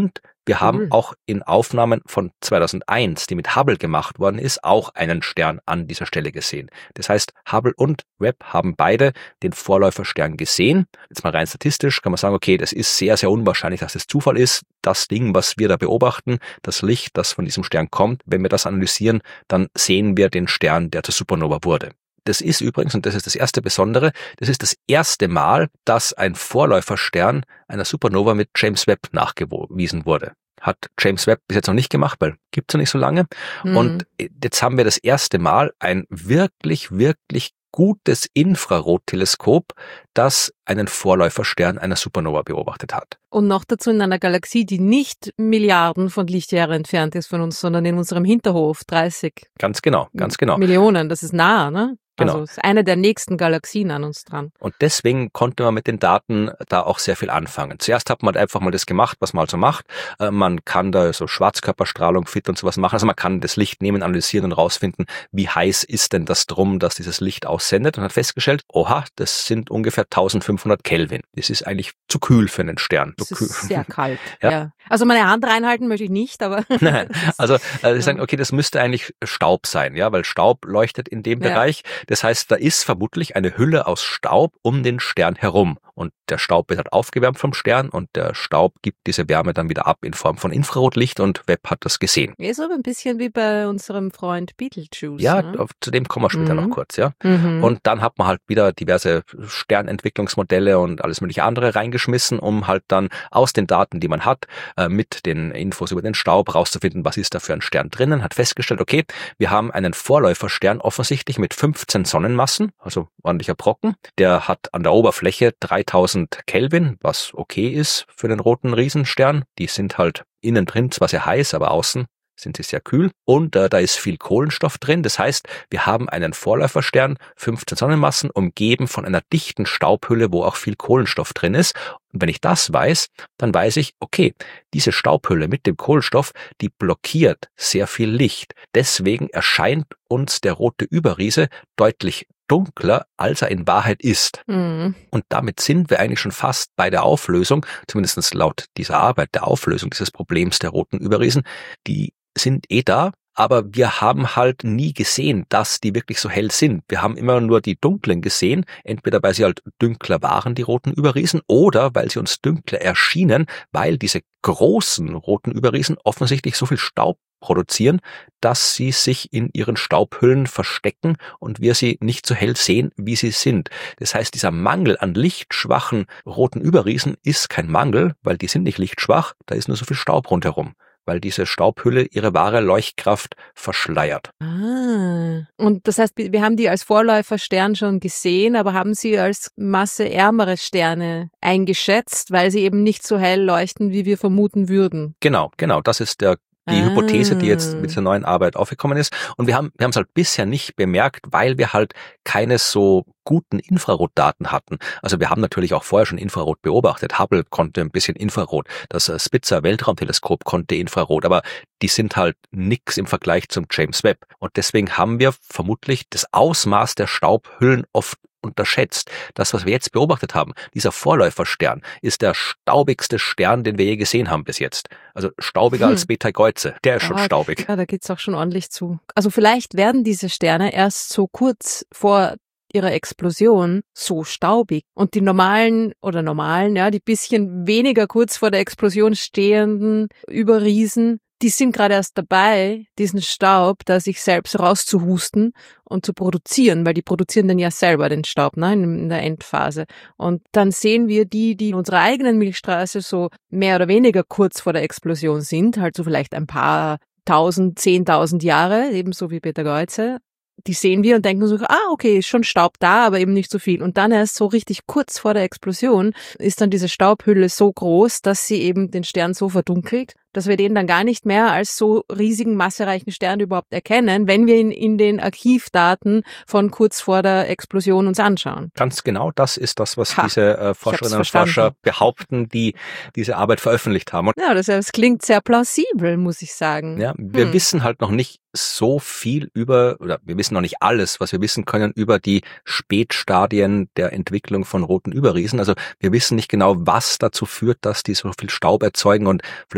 Wir haben auch in Aufnahmen von 2001, die mit Hubble gemacht worden ist, auch einen Stern an dieser Stelle gesehen. Das heißt, Hubble und Webb haben beide den Vorläuferstern gesehen. Jetzt mal rein statistisch kann man sagen, okay, das ist sehr, sehr unwahrscheinlich, dass das Zufall ist. Das Ding, was wir da beobachten, das Licht, das von diesem Stern kommt, wenn wir das analysieren, dann sehen wir den Stern, der zur Supernova wurde. Das ist übrigens, und das ist das erste Besondere, das ist das erste Mal, dass ein Vorläuferstern einer Supernova mit James Webb nachgewiesen wurde. Hat James Webb bis jetzt noch nicht gemacht, weil gibt's noch nicht so lange. Und jetzt haben wir das erste Mal ein wirklich, wirklich gutes Infrarotteleskop, das einen Vorläuferstern einer Supernova beobachtet hat. Und noch dazu in einer Galaxie, die nicht Milliarden von Lichtjahre entfernt ist von uns, sondern in unserem Hinterhof 30. Ganz genau. Millionen, das ist nah, ne? Genau. Also es ist eine der nächsten Galaxien an uns dran. Und deswegen konnte man mit den Daten da auch sehr viel anfangen. Zuerst hat man einfach mal das gemacht, was man also macht. Man kann da so Schwarzkörperstrahlung, FIT und sowas machen. Also man kann das Licht nehmen, analysieren und rausfinden, wie heiß ist denn das Drum, das dieses Licht aussendet, und hat festgestellt, oha, das sind ungefähr 1500 Kelvin. Das ist eigentlich zu kühl für einen Stern. Das ist sehr kalt. Ja. Also meine Hand reinhalten möchte ich nicht, aber... Nein, also sie sagen, okay, das müsste eigentlich Staub sein, ja, weil Staub leuchtet in dem Bereich. Das heißt, da ist vermutlich eine Hülle aus Staub um den Stern herum. Und der Staub wird halt aufgewärmt vom Stern und der Staub gibt diese Wärme dann wieder ab in Form von Infrarotlicht, und Webb hat das gesehen. Ist aber ein bisschen wie bei unserem Freund Betelgeuse. Ja, ne? zu dem kommen wir später noch kurz, ja. Und dann hat man halt wieder diverse Sternentwicklungsmodelle und alles mögliche andere reingeschmissen, um halt dann aus den Daten, die man hat, mit den Infos über den Staub rauszufinden, was ist da für ein Stern drinnen, hat festgestellt, okay, wir haben einen Vorläuferstern offensichtlich mit 15 Sonnenmassen, also ordentlicher Brocken. Der hat an der Oberfläche 3000 Kelvin, was okay ist für den roten Riesenstern. Die sind halt innen drin zwar sehr heiß, aber außen sind sie sehr kühl. Und da ist viel Kohlenstoff drin. Das heißt, wir haben einen Vorläuferstern, 15 Sonnenmassen, umgeben von einer dichten Staubhülle, wo auch viel Kohlenstoff drin ist. Und wenn ich das weiß, dann weiß ich, okay, diese Staubhülle mit dem Kohlenstoff, die blockiert sehr viel Licht. Deswegen erscheint uns der rote Überriese deutlich dunkler, als er in Wahrheit ist. Und damit sind wir eigentlich schon fast bei der Auflösung, zumindest laut dieser Arbeit, der Auflösung dieses Problems der roten Überriesen. Die sind da, aber wir haben halt nie gesehen, dass die wirklich so hell sind. Wir haben immer nur die dunklen gesehen, entweder weil sie halt dünkler waren, die roten Überriesen, oder weil sie uns dünkler erschienen, weil diese großen roten Überriesen offensichtlich so viel Staub produzieren, dass sie sich in ihren Staubhüllen verstecken und wir sie nicht so hell sehen, wie sie sind. Das heißt, dieser Mangel an lichtschwachen roten Überriesen ist kein Mangel, weil die sind nicht lichtschwach, da ist nur so viel Staub rundherum, weil diese Staubhülle ihre wahre Leuchtkraft verschleiert. Und das heißt, wir haben die als Vorläuferstern schon gesehen, aber haben sie als masseärmere Sterne eingeschätzt, weil sie eben nicht so hell leuchten, wie wir vermuten würden. Genau, das ist die Hypothese, die jetzt mit dieser neuen Arbeit aufgekommen ist. Und wir haben es halt bisher nicht bemerkt, weil wir halt keine so guten Infrarotdaten hatten. Also wir haben natürlich auch vorher schon Infrarot beobachtet. Hubble konnte ein bisschen Infrarot. Das Spitzer Weltraumteleskop konnte Infrarot. Aber die sind halt nix im Vergleich zum James Webb. Und deswegen haben wir vermutlich das Ausmaß der Staubhüllen oft unterschätzt. Das, was wir jetzt beobachtet haben, dieser Vorläuferstern, ist der staubigste Stern, den wir je gesehen haben bis jetzt. Also staubiger als Betelgeuse. Der ist schon staubig. Ja, da geht's auch schon ordentlich zu. Also vielleicht werden diese Sterne erst so kurz vor ihrer Explosion so staubig. Und die normalen, ja, die bisschen weniger kurz vor der Explosion stehenden Überriesen, die sind gerade erst dabei, diesen Staub da sich selbst rauszuhusten und zu produzieren, weil die produzieren dann ja selber den Staub, ne, in der Endphase. Und dann sehen wir die in unserer eigenen Milchstraße so mehr oder weniger kurz vor der Explosion sind, halt so vielleicht ein paar 10.000 Jahre, ebenso wie Betelgeuse. Die sehen wir und denken so, okay, ist schon Staub da, aber eben nicht so viel. Und dann erst so richtig kurz vor der Explosion ist dann diese Staubhülle so groß, dass sie eben den Stern so verdunkelt, dass wir den dann gar nicht mehr als so riesigen, massereichen Stern überhaupt erkennen, wenn wir ihn in den Archivdaten von kurz vor der Explosion uns anschauen. Ganz genau, das ist das, was diese Forscherinnen und Forscher behaupten, die diese Arbeit veröffentlicht haben. Ja, das klingt sehr plausibel, muss ich sagen. Ja, wir wissen halt noch nicht so viel wir wissen noch nicht alles, was wir wissen können über die Spätstadien der Entwicklung von roten Überriesen. Also wir wissen nicht genau, was dazu führt, dass die so viel Staub erzeugen, und vielleicht sage ich es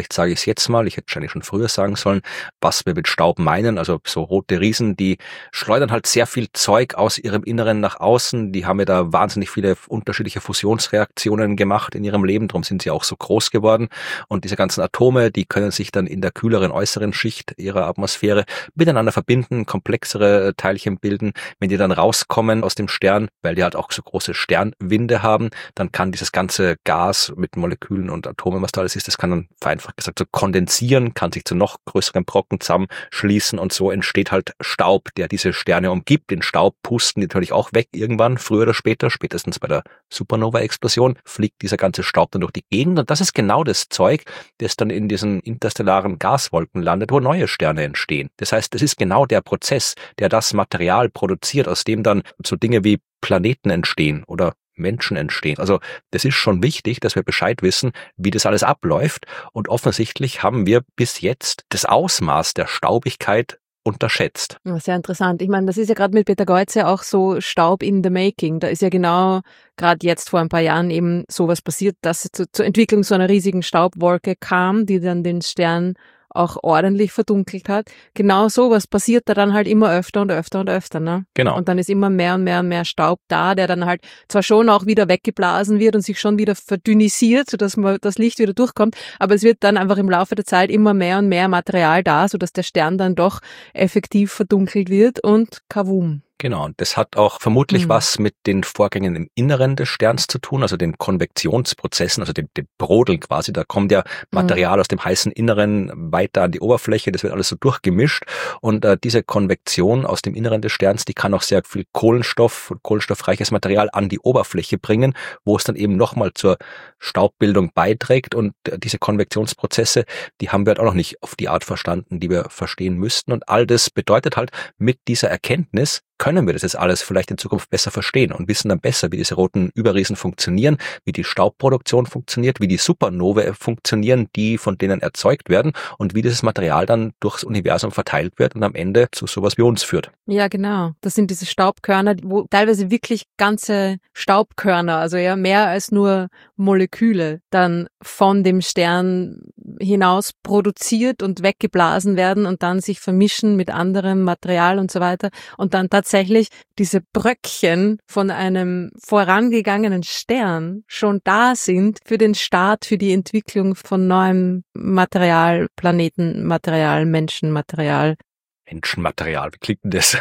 jetzt mal, ich hätte wahrscheinlich schon früher sagen sollen, was wir mit Staub meinen. Also so rote Riesen, die schleudern halt sehr viel Zeug aus ihrem Inneren nach außen. Die haben ja da wahnsinnig viele unterschiedliche Fusionsreaktionen gemacht in ihrem Leben. Darum sind sie auch so groß geworden. Und diese ganzen Atome, die können sich dann in der kühleren äußeren Schicht ihrer Atmosphäre miteinander verbinden, komplexere Teilchen bilden. Wenn die dann rauskommen aus dem Stern, weil die halt auch so große Sternwinde haben, dann kann dieses ganze Gas mit Molekülen und Atomen, was da alles ist, das kann dann vereinfacht gesagt so kondensieren, kann sich zu noch größeren Brocken zusammenschließen und so entsteht halt Staub, der diese Sterne umgibt. Den Staub pusten die natürlich auch weg irgendwann, früher oder später, spätestens bei der Supernova-Explosion, fliegt dieser ganze Staub dann durch die Gegend und das ist genau das Zeug, das dann in diesen interstellaren Gaswolken landet, wo neue Sterne entstehen. Das heißt, es ist genau der Prozess, der das Material produziert, aus dem dann so Dinge wie Planeten entstehen oder Menschen entstehen. Also das ist schon wichtig, dass wir Bescheid wissen, wie das alles abläuft und offensichtlich haben wir bis jetzt das Ausmaß der Staubigkeit unterschätzt. Ja, sehr interessant. Ich meine, das ist ja gerade mit Peter Geuze auch so Staub in the making. Da ist ja genau gerade jetzt vor ein paar Jahren eben sowas passiert, dass es zur Entwicklung so einer riesigen Staubwolke kam, die dann den Stern auch ordentlich verdunkelt hat. Genau sowas passiert da dann halt immer öfter und öfter und öfter, ne? Genau. Und dann ist immer mehr und mehr und mehr Staub da, der dann halt zwar schon auch wieder weggeblasen wird und sich schon wieder verdünnisiert, sodass das Licht wieder durchkommt, aber es wird dann einfach im Laufe der Zeit immer mehr und mehr Material da, sodass der Stern dann doch effektiv verdunkelt wird und kavum. Genau, und das hat auch vermutlich was mit den Vorgängen im Inneren des Sterns zu tun, also den Konvektionsprozessen, also dem Brodeln quasi. Da kommt ja Material aus dem heißen Inneren weiter an die Oberfläche, das wird alles so durchgemischt. Und diese Konvektion aus dem Inneren des Sterns, die kann auch sehr viel Kohlenstoff und kohlenstoffreiches Material an die Oberfläche bringen, wo es dann eben nochmal zur Staubbildung beiträgt. Und diese Konvektionsprozesse, die haben wir halt auch noch nicht auf die Art verstanden, die wir verstehen müssten. Und all das bedeutet halt, mit dieser Erkenntnis können wir das jetzt alles vielleicht in Zukunft besser verstehen und wissen dann besser, wie diese roten Überriesen funktionieren, wie die Staubproduktion funktioniert, wie die Supernovae funktionieren, die von denen erzeugt werden und wie dieses Material dann durchs Universum verteilt wird und am Ende zu sowas wie uns führt. Ja, genau. Das sind diese Staubkörner, wo teilweise wirklich ganze Staubkörner, also ja mehr als nur Moleküle, dann von dem Stern hinaus produziert und weggeblasen werden und dann sich vermischen mit anderem Material und so weiter und dann tatsächlich diese Bröckchen von einem vorangegangenen Stern schon da sind für den Start, für die Entwicklung von neuem Material, Planetenmaterial, Menschenmaterial. Menschenmaterial, wie klingt denn das?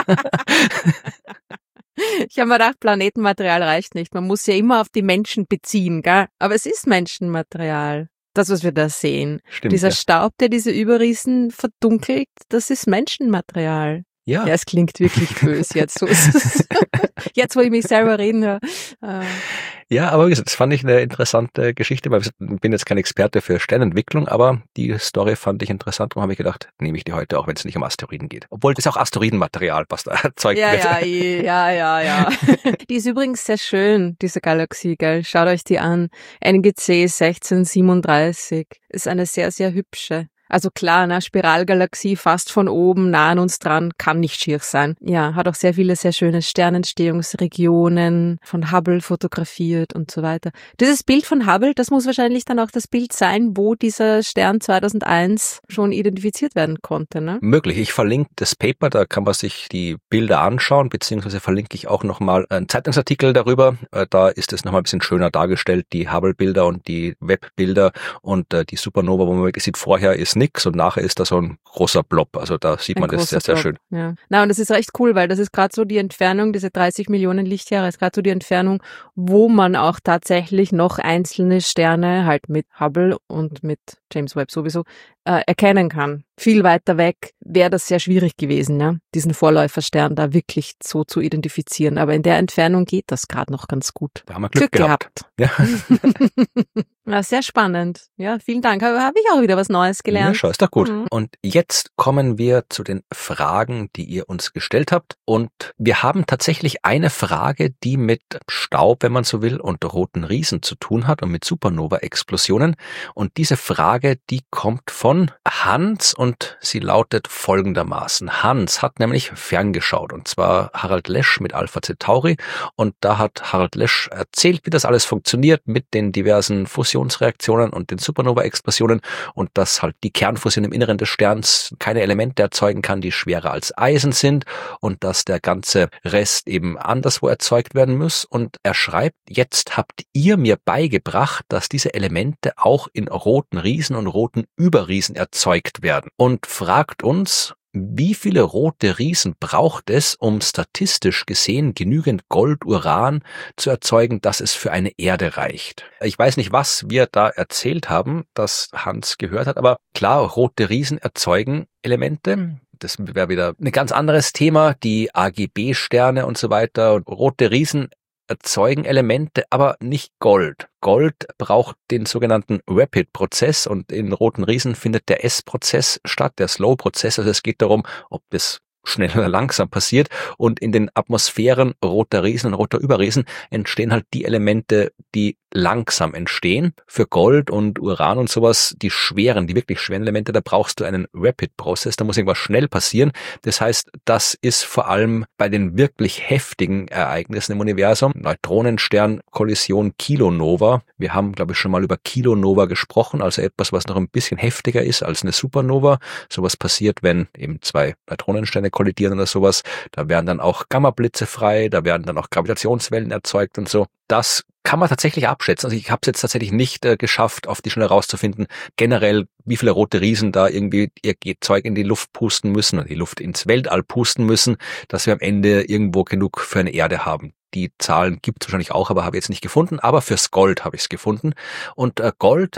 Ich habe mir gedacht, Planetenmaterial reicht nicht. Man muss ja immer auf die Menschen beziehen, gell? Aber es ist Menschenmaterial. Das, was wir da sehen. Stimmt, Dieser ja. Staub, der diese Überriesen verdunkelt, das ist Menschenmaterial. Ja. Ja, es klingt wirklich böse jetzt. So ist es. Jetzt, wo ich mich selber reden höre. Ja, aber wie gesagt, das fand ich eine interessante Geschichte, weil ich bin jetzt kein Experte für Sternentwicklung, aber die Story fand ich interessant. Darum habe ich gedacht, nehme ich die heute, auch wenn es nicht um Asteroiden geht. Obwohl das ist auch Asteroidenmaterial, was da erzeugt wird. Ja. Die ist übrigens sehr schön, diese Galaxie, gell? Schaut euch die an. NGC 1637 ist eine sehr, sehr hübsche. Also klar, ne, Spiralgalaxie fast von oben, nah an uns dran, kann nicht schier sein. Ja, hat auch sehr viele sehr schöne Sternentstehungsregionen von Hubble fotografiert und so weiter. Dieses Bild von Hubble, das muss wahrscheinlich dann auch das Bild sein, wo dieser Stern 2001 schon identifiziert werden konnte, ne? Möglich. Ich verlinke das Paper, da kann man sich die Bilder anschauen, beziehungsweise verlinke ich auch nochmal einen Zeitungsartikel darüber. Da ist es nochmal ein bisschen schöner dargestellt, die Hubble-Bilder und die Webb-Bilder und die Supernova, wo man wirklich sieht, vorher ist nix und nachher ist da so ein großer Blob. Also da sieht man das sehr, sehr schön. Ja. Na, und das ist recht cool, weil das ist gerade so die Entfernung, diese 30 Millionen Lichtjahre, ist gerade so die Entfernung, wo man auch tatsächlich noch einzelne Sterne halt mit Hubble und mit James Webb sowieso erkennen kann. Viel weiter weg wäre das sehr schwierig gewesen, ne? Diesen Vorläuferstern da wirklich so zu identifizieren. Aber in der Entfernung geht das gerade noch ganz gut. Da haben wir Glück gehabt. Ja. Ja, sehr spannend. Ja, vielen Dank. Habe ich auch wieder was Neues gelernt. Ja, schau, ist doch gut. Und jetzt kommen wir zu den Fragen, die ihr uns gestellt habt. Und wir haben tatsächlich eine Frage, die mit Staub, wenn man so will, und roten Riesen zu tun hat und mit Supernova-Explosionen. Und diese Frage Frage, die kommt von Hans und sie lautet folgendermaßen. Hans hat nämlich ferngeschaut, und zwar Harald Lesch mit Alpha Centauri, und da hat Harald Lesch erzählt, wie das alles funktioniert mit den diversen Fusionsreaktionen und den Supernova-Explosionen und dass halt die Kernfusion im Inneren des Sterns keine Elemente erzeugen kann, die schwerer als Eisen sind und dass der ganze Rest eben anderswo erzeugt werden muss. Und er schreibt, jetzt habt ihr mir beigebracht, dass diese Elemente auch in roten Riesen und roten Überriesen erzeugt werden und fragt uns, wie viele rote Riesen braucht es, um statistisch gesehen genügend Gold-Uran zu erzeugen, dass es für eine Erde reicht? Ich weiß nicht, was wir da erzählt haben, das Hans gehört hat, aber klar, rote Riesen erzeugen Elemente. Das wäre wieder ein ganz anderes Thema, die AGB-Sterne und so weiter. Und rote Riesen erzeugen Elemente, aber nicht Gold. Gold braucht den sogenannten Rapid-Prozess und in roten Riesen findet der S-Prozess statt, der Slow-Prozess. Also es geht darum, ob das schnell oder langsam passiert, und in den Atmosphären roter Riesen und roter Überriesen entstehen halt die Elemente, die langsam entstehen. Für Gold und Uran und sowas, die wirklich schweren Elemente, da brauchst du einen Rapid-Prozess, da muss irgendwas schnell passieren. Das heißt, das ist vor allem bei den wirklich heftigen Ereignissen im Universum, Neutronenstern-Kollision, Kilonova. Wir haben, glaube ich, schon mal über Kilonova gesprochen, also etwas, was noch ein bisschen heftiger ist als eine Supernova. Sowas passiert, wenn eben zwei Neutronensterne kollidieren oder sowas. Da werden dann auch Gammablitze frei, da werden dann auch Gravitationswellen erzeugt und so. Das kann man tatsächlich abschätzen. Also ich habe es jetzt tatsächlich nicht geschafft, auf die Schnelle rauszufinden, generell, wie viele rote Riesen da irgendwie ihr Zeug in die Luft pusten müssen oder die Luft ins Weltall pusten müssen, dass wir am Ende irgendwo genug für eine Erde haben. Die Zahlen gibt es wahrscheinlich auch, aber habe ich jetzt nicht gefunden. Aber fürs Gold habe ich es gefunden. Und Gold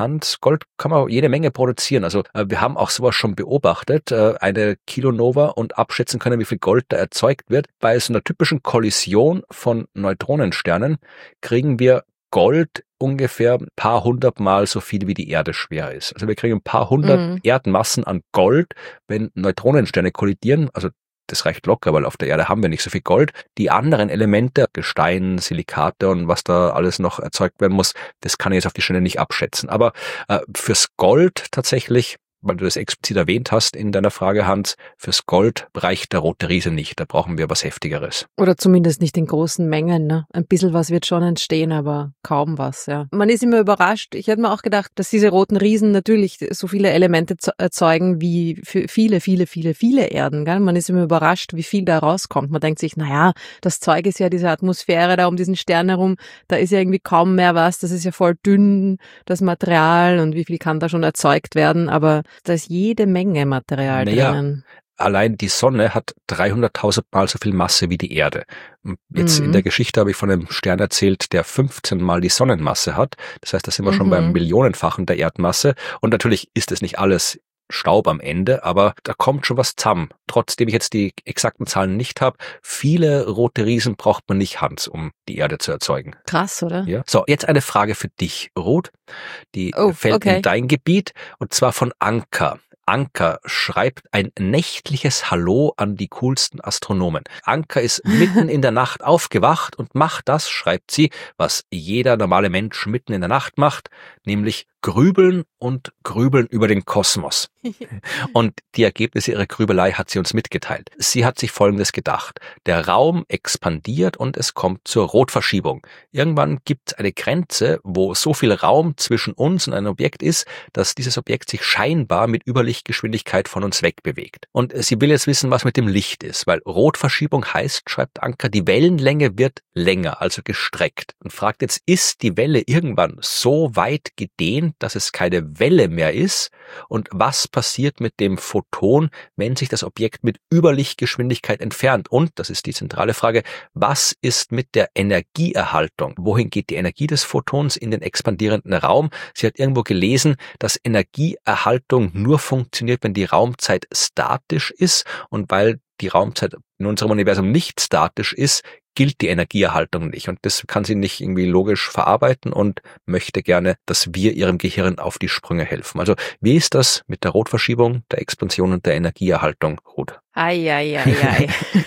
kann man jede Menge produzieren. Also wir haben auch sowas schon beobachtet, eine Kilonova, und abschätzen können, wie viel Gold da erzeugt wird. Bei so einer typischen Kollision von Neutronensternen kriegen wir Gold ungefähr ein paar hundertmal so viel, wie die Erde schwer ist. Also wir kriegen ein paar hundert Erdmassen an Gold, wenn Neutronensterne kollidieren. Also das reicht locker, weil auf der Erde haben wir nicht so viel Gold. Die anderen Elemente, Gestein, Silikate und was da alles noch erzeugt werden muss, das kann ich jetzt auf die Schnelle nicht abschätzen. Aber fürs Gold tatsächlich, weil du das explizit erwähnt hast in deiner Frage, Hans, fürs Gold reicht der rote Riese nicht. Da brauchen wir was Heftigeres. Oder zumindest nicht in großen Mengen, ne? Ein bisschen was wird schon entstehen, aber kaum was, ja. Man ist immer überrascht. Ich hätte mir auch gedacht, dass diese roten Riesen natürlich so viele Elemente erzeugen wie für viele Erden, gell? Man ist immer überrascht, wie viel da rauskommt. Man denkt sich, naja, das Zeug ist ja diese Atmosphäre da um diesen Stern herum, da ist ja irgendwie kaum mehr was, das ist ja voll dünn, das Material, und wie viel kann da schon erzeugt werden, aber da ist jede Menge Material drinnen. Allein die Sonne hat 300.000 Mal so viel Masse wie die Erde. Jetzt in der Geschichte habe ich von einem Stern erzählt, der 15 Mal die Sonnenmasse hat. Das heißt, da sind wir schon beim Millionenfachen der Erdmasse. Und natürlich ist es nicht alles Staub am Ende, aber da kommt schon was zusammen. Trotzdem ich jetzt die exakten Zahlen nicht habe, viele rote Riesen braucht man nicht, Hans, um die Erde zu erzeugen. Krass, oder? Ja. So, jetzt eine Frage für dich, Ruth. Die fällt in dein Gebiet, und zwar von Anka. Anka schreibt ein nächtliches Hallo an die coolsten Astronomen. Anka ist mitten in der Nacht aufgewacht und macht das, schreibt sie, was jeder normale Mensch mitten in der Nacht macht, nämlich grübeln über den Kosmos. Und die Ergebnisse ihrer Grübelei hat sie uns mitgeteilt. Sie hat sich Folgendes gedacht. Der Raum expandiert und es kommt zur Rotverschiebung. Irgendwann gibt es eine Grenze, wo so viel Raum zwischen uns und einem Objekt ist, dass dieses Objekt sich scheinbar mit Überlichtgeschwindigkeit von uns wegbewegt. Und sie will jetzt wissen, was mit dem Licht ist, weil Rotverschiebung heißt, schreibt Anka, die Wellenlänge wird länger, also gestreckt. Und fragt jetzt, ist die Welle irgendwann so weit gedehnt, dass es keine Welle mehr ist? Und was passiert mit dem Photon, wenn sich das Objekt mit Überlichtgeschwindigkeit entfernt? Und, das ist die zentrale Frage, was ist mit der Energieerhaltung? Wohin geht die Energie des Photons in den expandierenden Raum? Sie hat irgendwo gelesen, dass Energieerhaltung nur funktioniert, wenn die Raumzeit statisch ist, und weil die Raumzeit in unserem Universum nicht statisch ist, gilt die Energieerhaltung nicht und das kann sie nicht irgendwie logisch verarbeiten und möchte gerne, dass wir ihrem Gehirn auf die Sprünge helfen. Also wie ist das mit der Rotverschiebung, der Expansion und der Energieerhaltung, Ruth? Ei.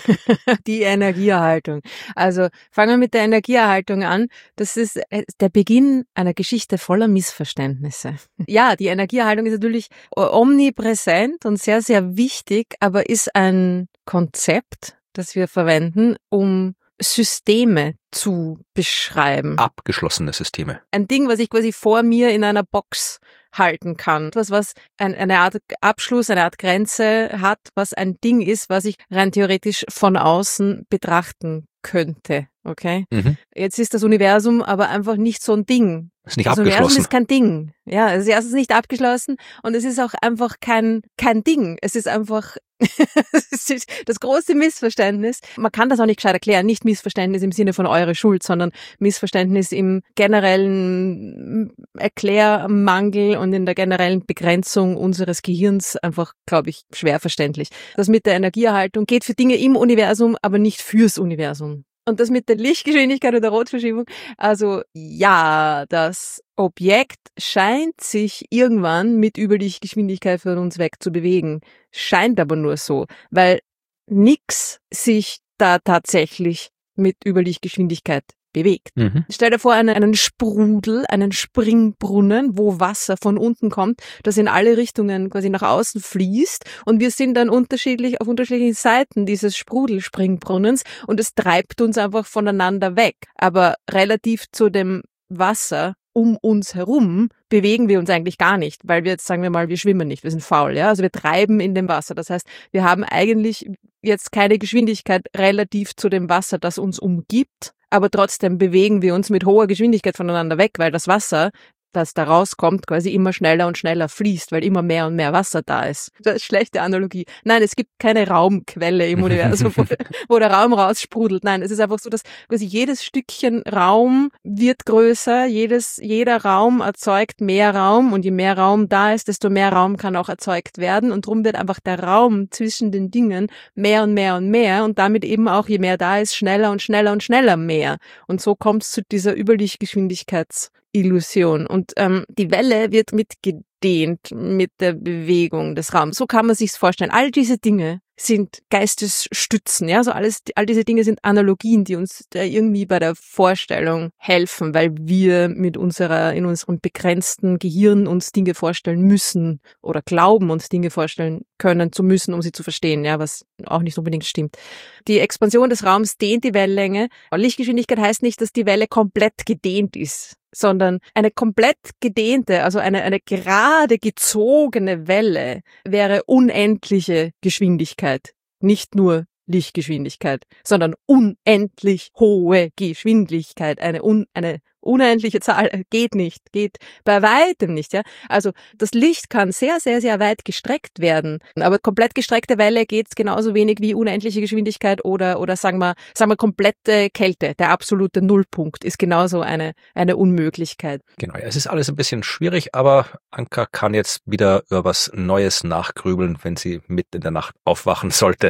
Die Energieerhaltung. Also fangen wir mit der Energieerhaltung an. Das ist der Beginn einer Geschichte voller Missverständnisse. Ja, die Energieerhaltung ist natürlich omnipräsent und sehr, sehr wichtig, aber ist ein Konzept, das wir verwenden, um Systeme zu beschreiben. Abgeschlossene Systeme. Ein Ding, was ich quasi vor mir in einer Box halten kann. Was eine Art Abschluss, eine Art Grenze hat, was ein Ding ist, was ich rein theoretisch von außen betrachten könnte. Okay? Mhm. Jetzt ist das Universum aber einfach nicht so ein Ding. Ist nicht Das abgeschlossen. Universum ist kein Ding. Ja, es ist erstens nicht abgeschlossen und es ist auch einfach kein Ding. Es ist einfach es ist das große Missverständnis. Man kann das auch nicht gescheit erklären. Nicht Missverständnis im Sinne von eure Schuld, sondern Missverständnis im generellen Erklärmangel und in der generellen Begrenzung unseres Gehirns einfach, glaube ich, schwer verständlich. Das mit der Energieerhaltung geht für Dinge im Universum, aber nicht fürs Universum. Und das mit der Lichtgeschwindigkeit oder Rotverschiebung, also ja, das Objekt scheint sich irgendwann mit Überlichtgeschwindigkeit von uns weg zu bewegen. Scheint aber nur so, weil nix sich da tatsächlich mit Überlichtgeschwindigkeit bewegt. Mhm. Stell dir vor, einen Sprudel, einen Springbrunnen, wo Wasser von unten kommt, das in alle Richtungen quasi nach außen fließt und wir sind dann auf unterschiedlichen Seiten dieses Sprudelspringbrunnens und es treibt uns einfach voneinander weg. Aber relativ zu dem Wasser um uns herum bewegen wir uns eigentlich gar nicht, weil wir jetzt, sagen wir mal, wir schwimmen nicht, wir sind faul, ja, also wir treiben in dem Wasser. Das heißt, wir haben eigentlich jetzt keine Geschwindigkeit relativ zu dem Wasser, das uns umgibt, aber trotzdem bewegen wir uns mit hoher Geschwindigkeit voneinander weg, weil das Wasser, das da rauskommt, quasi immer schneller und schneller fließt, weil immer mehr und mehr Wasser da ist. Das ist eine schlechte Analogie. Nein, es gibt keine Raumquelle im Universum, wo der Raum raussprudelt. Nein, es ist einfach so, dass quasi jedes Stückchen Raum wird größer, jeder Raum erzeugt mehr Raum und je mehr Raum da ist, desto mehr Raum kann auch erzeugt werden und darum wird einfach der Raum zwischen den Dingen mehr und mehr und mehr und damit eben auch, je mehr da ist, schneller und schneller und schneller mehr. Und so kommt es zu dieser Überlichtgeschwindigkeitsillusion. Und die Welle wird mitgedehnt mit der Bewegung des Raums. So kann man sich's vorstellen. All diese Dinge sind Geistesstützen, ja, so all diese Dinge sind Analogien, die uns da irgendwie bei der Vorstellung helfen, weil wir in unserem begrenzten Gehirn uns Dinge vorstellen müssen oder glauben, uns Dinge vorstellen können zu müssen, um sie zu verstehen, ja, was auch nicht unbedingt stimmt. Die Expansion des Raums dehnt die Wellenlänge. Lichtgeschwindigkeit heißt nicht, dass die Welle komplett gedehnt ist, sondern eine komplett gedehnte, also eine gerade gezogene Welle wäre unendliche Geschwindigkeit. Nicht nur Lichtgeschwindigkeit, sondern unendlich hohe Geschwindigkeit. Eine unendliche Zahl geht bei weitem nicht, ja. Also das Licht kann sehr, sehr, sehr weit gestreckt werden, aber komplett gestreckte Welle geht genauso wenig wie unendliche Geschwindigkeit oder sagen wir komplette Kälte. Der absolute Nullpunkt ist genauso eine Unmöglichkeit. Genau, ja, es ist alles ein bisschen schwierig, aber Anka kann jetzt wieder über was Neues nachgrübeln, wenn sie mitten in der Nacht aufwachen sollte.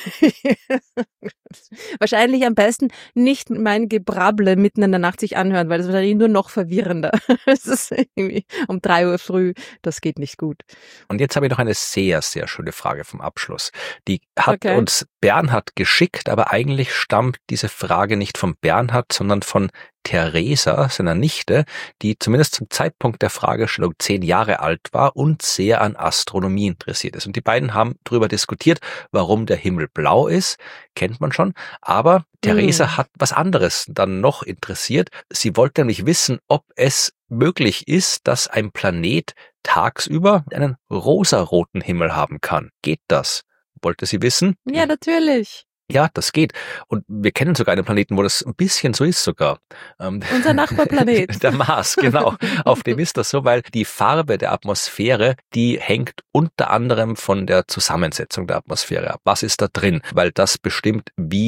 Wahrscheinlich am besten nicht mein Gebrabble mitten in der Nacht sich anhören, weil das ist wahrscheinlich nur noch verwirrender. Es ist irgendwie um 3 Uhr früh, das geht nicht gut. Und jetzt habe ich noch eine sehr, sehr schöne Frage vom Abschluss. Die hat uns Bernhard geschickt, aber eigentlich stammt diese Frage nicht von Bernhard, sondern von Theresa, seiner Nichte, die zumindest zum Zeitpunkt der Fragestellung 10 Jahre alt war und sehr an Astronomie interessiert ist. Und die beiden haben darüber diskutiert, warum der Himmel blau ist, kennt man schon, aber Theresa hat was anderes dann noch interessiert. Sie wollte nämlich wissen, ob es möglich ist, dass ein Planet tagsüber einen rosaroten Himmel haben kann. Geht das? Wollte sie wissen? Ja, natürlich. Ja, das geht. Und wir kennen sogar einen Planeten, wo das ein bisschen so ist sogar. Unser Nachbarplanet. Der Mars, genau. Auf dem ist das so, weil die Farbe der Atmosphäre, die hängt unter anderem von der Zusammensetzung der Atmosphäre ab. Was ist da drin? Weil das bestimmt, wie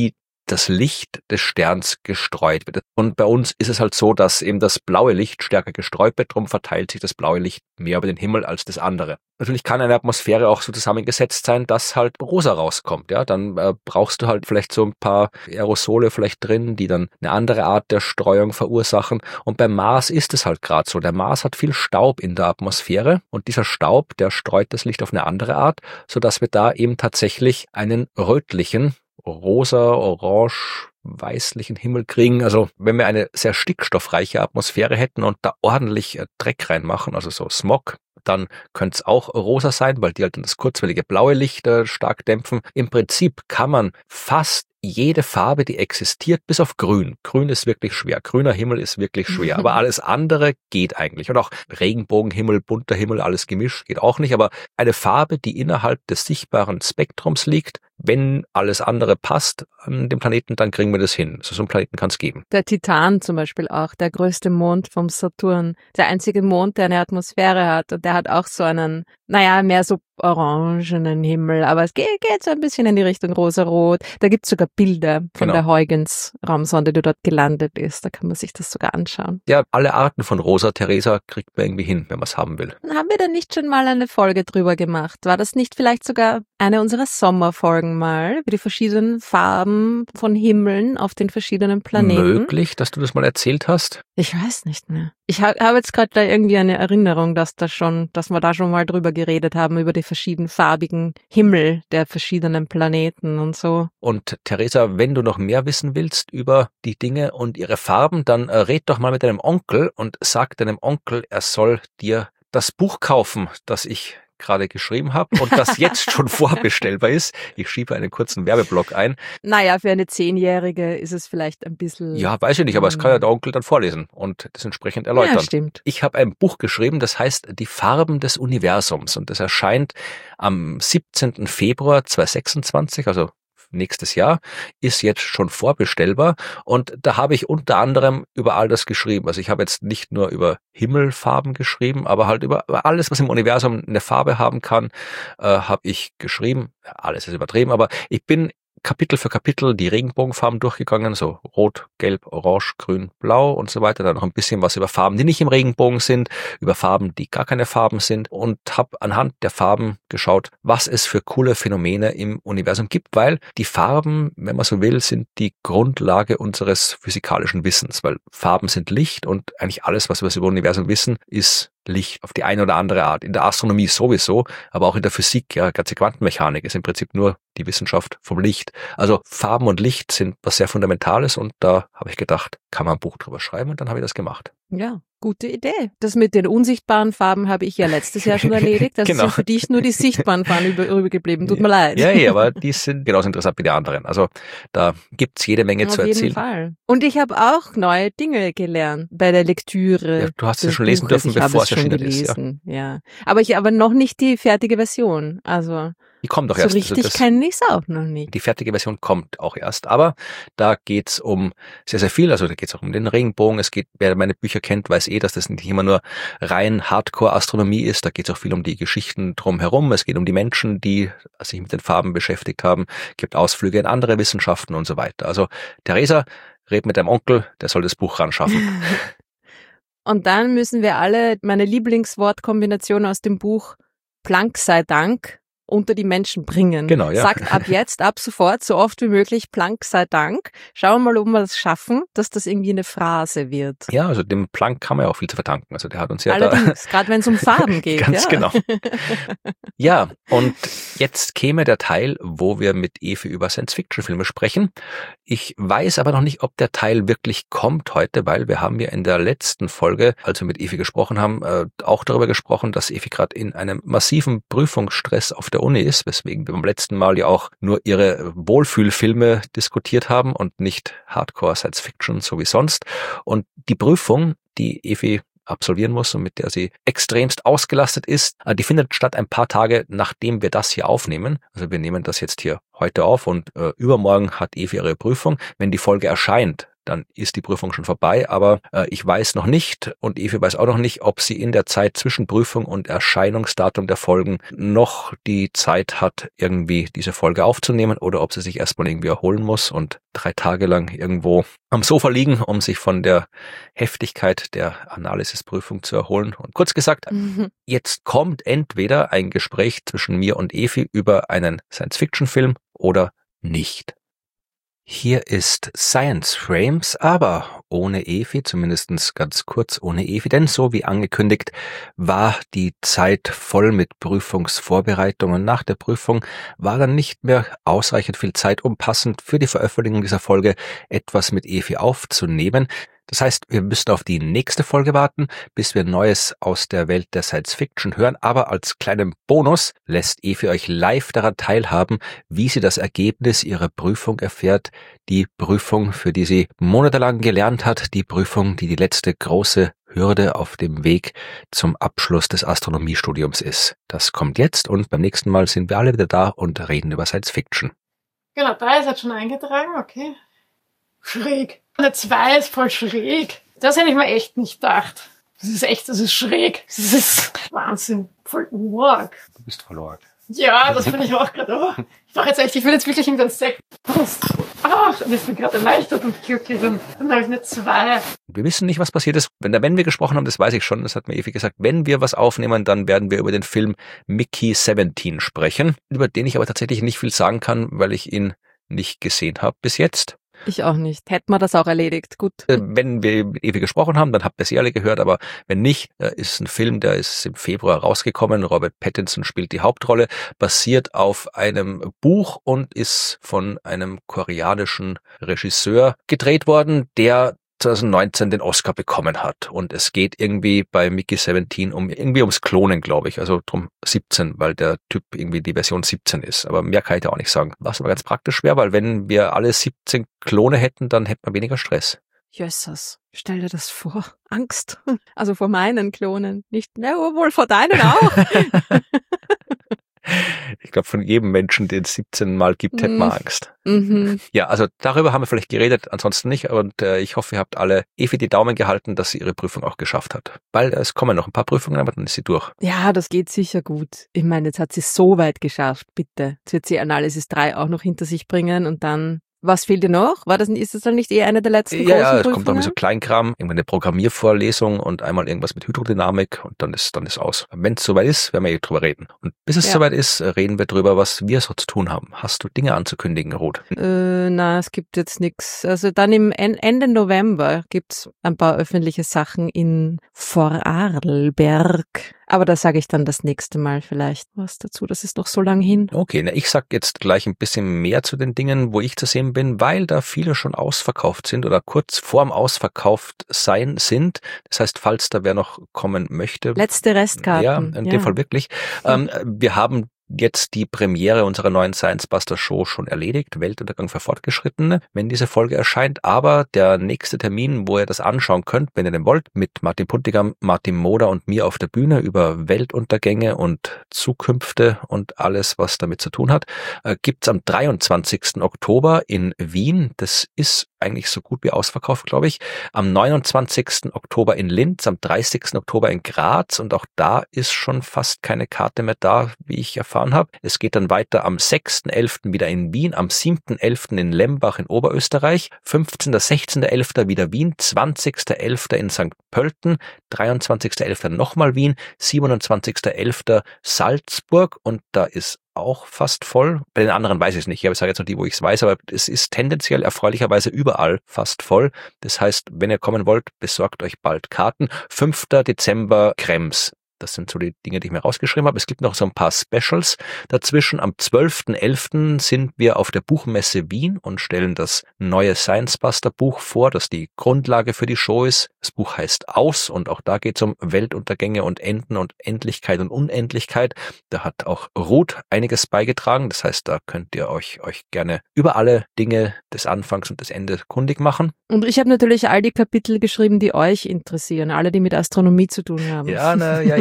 das Licht des Sterns gestreut wird. Und bei uns ist es halt so, dass eben das blaue Licht stärker gestreut wird, darum verteilt sich das blaue Licht mehr über den Himmel als das andere. Natürlich kann eine Atmosphäre auch so zusammengesetzt sein, dass halt rosa rauskommt. Ja, dann brauchst du halt vielleicht so ein paar Aerosole vielleicht drin, die dann eine andere Art der Streuung verursachen. Und beim Mars ist es halt gerade so. Der Mars hat viel Staub in der Atmosphäre und dieser Staub, der streut das Licht auf eine andere Art, sodass wir da eben tatsächlich einen rötlichen, rosa, orange, weißlichen Himmel kriegen. Also wenn wir eine sehr stickstoffreiche Atmosphäre hätten und da ordentlich Dreck reinmachen, also so Smog, dann könnte es auch rosa sein, weil die halt dann das kurzwellige blaue Licht stark dämpfen. Im Prinzip kann man fast jede Farbe, die existiert, bis auf Grün. Grün ist wirklich schwer. Grüner Himmel ist wirklich schwer. Aber alles andere geht eigentlich. Und auch Regenbogenhimmel, bunter Himmel, alles gemischt, geht auch nicht. Aber eine Farbe, die innerhalb des sichtbaren Spektrums liegt, wenn alles andere passt an dem Planeten, dann kriegen wir das hin. So einen Planeten kann es geben. Der Titan zum Beispiel auch, der größte Mond vom Saturn. Der einzige Mond, der eine Atmosphäre hat. Und der hat auch so einen, mehr so orangenen Himmel. Aber es geht so ein bisschen in die Richtung rosarot. Da gibt's sogar Bilder von der Huygens-Raumsonde, die dort gelandet ist. Da kann man sich das sogar anschauen. Ja, alle Arten von rosa, Theresa, kriegt man irgendwie hin, wenn man es haben will. Haben wir da nicht schon mal eine Folge drüber gemacht? War das nicht vielleicht sogar eine unserer Sommerfolgen mal, über die verschiedenen Farben von Himmeln auf den verschiedenen Planeten? Möglich, dass du das mal erzählt hast? Ich weiß nicht mehr. Ich habe jetzt gerade da irgendwie eine Erinnerung, dass wir da schon mal drüber geredet haben, über die verschiedenfarbigen Himmel der verschiedenen Planeten und so. Und Theresa, wenn du noch mehr wissen willst über die Dinge und ihre Farben, dann red doch mal mit deinem Onkel und sag deinem Onkel, er soll dir das Buch kaufen, das ich gerade geschrieben habe und das jetzt schon vorbestellbar ist. Ich schiebe einen kurzen Werbeblock ein. Naja, für eine 10-Jährige ist es vielleicht ein bisschen... Ja, weiß ich nicht, aber es kann ja der Onkel dann vorlesen und das entsprechend erläutern. Ja, stimmt. Ich habe ein Buch geschrieben, das heißt Die Farben des Universums und das erscheint am 17. Februar 2026, also nächstes Jahr, ist jetzt schon vorbestellbar und da habe ich unter anderem über all das geschrieben. Also ich habe jetzt nicht nur über Himmelfarben geschrieben, aber halt über alles, was im Universum eine Farbe haben kann, habe ich geschrieben. Alles ist übertrieben, aber ich bin Kapitel für Kapitel die Regenbogenfarben durchgegangen, so Rot, Gelb, Orange, Grün, Blau und so weiter. Dann noch ein bisschen was über Farben, die nicht im Regenbogen sind, über Farben, die gar keine Farben sind und habe anhand der Farben geschaut, was es für coole Phänomene im Universum gibt, weil die Farben, wenn man so will, sind die Grundlage unseres physikalischen Wissens, weil Farben sind Licht und eigentlich alles, was wir über das Universum wissen, ist Licht auf die eine oder andere Art. In der Astronomie sowieso, aber auch in der Physik, ja, ganze Quantenmechanik ist im Prinzip nur die Wissenschaft vom Licht. Also Farben und Licht sind was sehr Fundamentales und da habe ich gedacht, kann man ein Buch drüber schreiben und dann habe ich das gemacht. Ja, gute Idee. Das mit den unsichtbaren Farben habe ich ja letztes Jahr schon erledigt. Das sind für dich nur die sichtbaren Farben übergeblieben. Tut mir leid. Ja, aber die sind genauso interessant wie die anderen. Also da gibt's jede Menge zu erzählen. Auf jeden Fall. Und ich habe auch neue Dinge gelernt bei der Lektüre. Ja, du hast es schon lesen dürfen, bevor es erschienen ist. Ja. Aber noch nicht die fertige Version. Also die kommt doch so erst. richtig also kenne ich es auch noch nicht. Die fertige Version kommt auch erst. Aber da geht's um sehr, sehr viel. Also da geht's auch um den Regenbogen. Es geht, wer meine Bücher kennt, weiß dass das nicht immer nur rein Hardcore-Astronomie ist. Da geht's auch viel um die Geschichten drumherum. Es geht um die Menschen, die sich mit den Farben beschäftigt haben. Es gibt Ausflüge in andere Wissenschaften und so weiter. Also Theresa, red mit deinem Onkel, der soll das Buch ranschaffen. Und dann müssen wir alle meine Lieblingswortkombination aus dem Buch Planck sei Dank unter die Menschen bringen. Genau, ja. Sagt ab sofort, so oft wie möglich, Planck sei Dank. Schauen wir mal, ob wir das schaffen, dass das irgendwie eine Phrase wird. Ja, also dem Planck kann man ja auch viel zu verdanken. Also der hat uns ja allerdings, gerade wenn es um Farben geht. Ganz ja. Genau. Ja, und jetzt käme der Teil, wo wir mit Evi über Science-Fiction-Filme sprechen. Ich weiß aber noch nicht, ob der Teil wirklich kommt heute, weil wir haben ja in der letzten Folge, als wir mit Evi gesprochen haben, auch darüber gesprochen, dass Evi gerade in einem massiven Prüfungsstress auf der Uni ist, weswegen wir beim letzten Mal ja auch nur ihre Wohlfühlfilme diskutiert haben und nicht Hardcore Science Fiction, so wie sonst. Und die Prüfung, die Evi absolvieren muss und mit der sie extremst ausgelastet ist, die findet statt ein paar Tage, nachdem wir das hier aufnehmen. Also wir nehmen das jetzt hier heute auf und übermorgen hat Evi ihre Prüfung. Wenn die Folge erscheint, dann ist die Prüfung schon vorbei. Aber ich weiß noch nicht und Evi weiß auch noch nicht, ob sie in der Zeit zwischen Prüfung und Erscheinungsdatum der Folgen noch die Zeit hat, irgendwie diese Folge aufzunehmen oder ob sie sich erstmal irgendwie erholen muss und 3 Tage lang irgendwo am Sofa liegen, um sich von der Heftigkeit der Analysisprüfung zu erholen. Und kurz gesagt, jetzt kommt entweder ein Gespräch zwischen mir und Evi über einen Science-Fiction-Film oder nicht. Hier ist Science Frames, aber ohne Evi, zumindest ganz kurz ohne Evi, denn so wie angekündigt war die Zeit voll mit Prüfungsvorbereitungen. Nach der Prüfung war dann nicht mehr ausreichend viel Zeit, um passend für die Veröffentlichung dieser Folge etwas mit Evi aufzunehmen. Das heißt, wir müssen auf die nächste Folge warten, bis wir Neues aus der Welt der Science Fiction hören. Aber als kleinen Bonus lässt Evi euch live daran teilhaben, wie sie das Ergebnis ihrer Prüfung erfährt. Die Prüfung, für die sie monatelang gelernt hat. Die Prüfung, die letzte große Hürde auf dem Weg zum Abschluss des Astronomiestudiums ist. Das kommt jetzt und beim nächsten Mal sind wir alle wieder da und reden über Science Fiction. Genau, 3 ist halt schon eingetragen, okay. Schräg. Eine 2 ist voll schräg. Das hätte ich mir echt nicht gedacht. Das ist schräg. Das ist Wahnsinn. Voll arg. Du bist voll arg. Ja, das bin ich auch gerade. Oh, ich will jetzt wirklich in den Sekt. Ich bin gerade erleichtert und glücklich. Dann habe ich eine 2. Wir wissen nicht, was passiert ist. Wenn wir gesprochen haben, das weiß ich schon, das hat mir Evi gesagt, wenn wir was aufnehmen, dann werden wir über den Film Mickey 17 sprechen, über den ich aber tatsächlich nicht viel sagen kann, weil ich ihn nicht gesehen habe bis jetzt. Ich auch nicht. Hätten wir das auch erledigt. Gut. Wenn wir mit Evi gesprochen haben, dann habt ihr sie alle gehört, aber wenn nicht, ist ein Film, der ist im Februar rausgekommen. Robert Pattinson spielt die Hauptrolle, basiert auf einem Buch und ist von einem koreanischen Regisseur gedreht worden, der 2019 den Oscar bekommen hat. Und es geht irgendwie bei Mickey 17 ums Klonen, glaube ich. Also drum 17, weil der Typ irgendwie die Version 17 ist. Aber mehr kann ich da auch nicht sagen. Was aber ganz praktisch wäre, weil wenn wir alle 17 Klone hätten, dann hätten wir weniger Stress. Jösses, stell dir das vor. Angst. Also vor meinen Klonen. Nicht, wohl vor deinen auch. Ich glaube, von jedem Menschen, den es 17 Mal gibt, hätte man Angst. Mhm. Ja, also darüber haben wir vielleicht geredet, ansonsten nicht. Und ich hoffe, ihr habt alle Evi die Daumen gehalten, dass sie ihre Prüfung auch geschafft hat. Weil es kommen noch ein paar Prüfungen, aber dann ist sie durch. Ja, das geht sicher gut. Ich meine, jetzt hat sie es so weit geschafft, bitte. Jetzt wird sie Analysis 3 auch noch hinter sich bringen und dann... Was fehlt dir noch? Ist das dann nicht eine der letzten großen Ja, es Prüfungen? kommt noch so Kleinkram, irgendwann eine Programmiervorlesung und einmal irgendwas mit Hydrodynamik und dann ist aus. Wenn es soweit ist, werden wir drüber reden. Und bis es soweit ist, reden wir drüber, was wir so zu tun haben. Hast du Dinge anzukündigen, Ruth? Na, es gibt jetzt nichts. Also dann im Ende November gibt's ein paar öffentliche Sachen in Vorarlberg. Aber da sage ich dann das nächste Mal vielleicht was dazu. Das ist noch so lang hin. Okay, ich sag jetzt gleich ein bisschen mehr zu den Dingen, wo ich zu sehen bin, weil da viele schon ausverkauft sind oder kurz vorm ausverkauft sein sind. Das heißt, falls da wer noch kommen möchte. Letzte Restkarten. Ja, in dem Fall wirklich. Wir haben jetzt die Premiere unserer neuen Science Buster Show schon erledigt, Weltuntergang für Fortgeschrittene, wenn diese Folge erscheint. Aber der nächste Termin, wo ihr das anschauen könnt, wenn ihr denn wollt, mit Martin Puntigam, Martin Moder und mir auf der Bühne über Weltuntergänge und Zukünfte und alles, was damit zu tun hat, gibt's am 23. Oktober in Wien. Das ist eigentlich so gut wie ausverkauft, glaube ich. Am 29. Oktober in Linz, am 30. Oktober in Graz und auch da ist schon fast keine Karte mehr da, wie ich erfahren habe. Es geht dann weiter am 6.11. wieder in Wien, am 7.11. in Lembach in Oberösterreich, 15. 16.11. wieder Wien, 20.11. in St. Pölten, 23.11. nochmal Wien, 27.11. Salzburg und da ist auch fast voll. Bei den anderen weiß ich es nicht. Ich sage jetzt noch die, wo ich es weiß, aber es ist tendenziell erfreulicherweise überall fast voll. Das heißt, wenn ihr kommen wollt, besorgt euch bald Karten. 5. Dezember Krems. Das sind so die Dinge, die ich mir rausgeschrieben habe. Es gibt noch so ein paar Specials dazwischen. Am 12.11. sind wir auf der Buchmesse Wien und stellen das neue Science Buster Buch vor, das die Grundlage für die Show ist. Das Buch heißt Aus und auch da geht es um Weltuntergänge und Enden und Endlichkeit und Unendlichkeit. Da hat auch Ruth einiges beigetragen. Das heißt, da könnt ihr euch gerne über alle Dinge des Anfangs und des Endes kundig machen. Und ich habe natürlich all die Kapitel geschrieben, die euch interessieren. Alle, die mit Astronomie zu tun haben. Ja,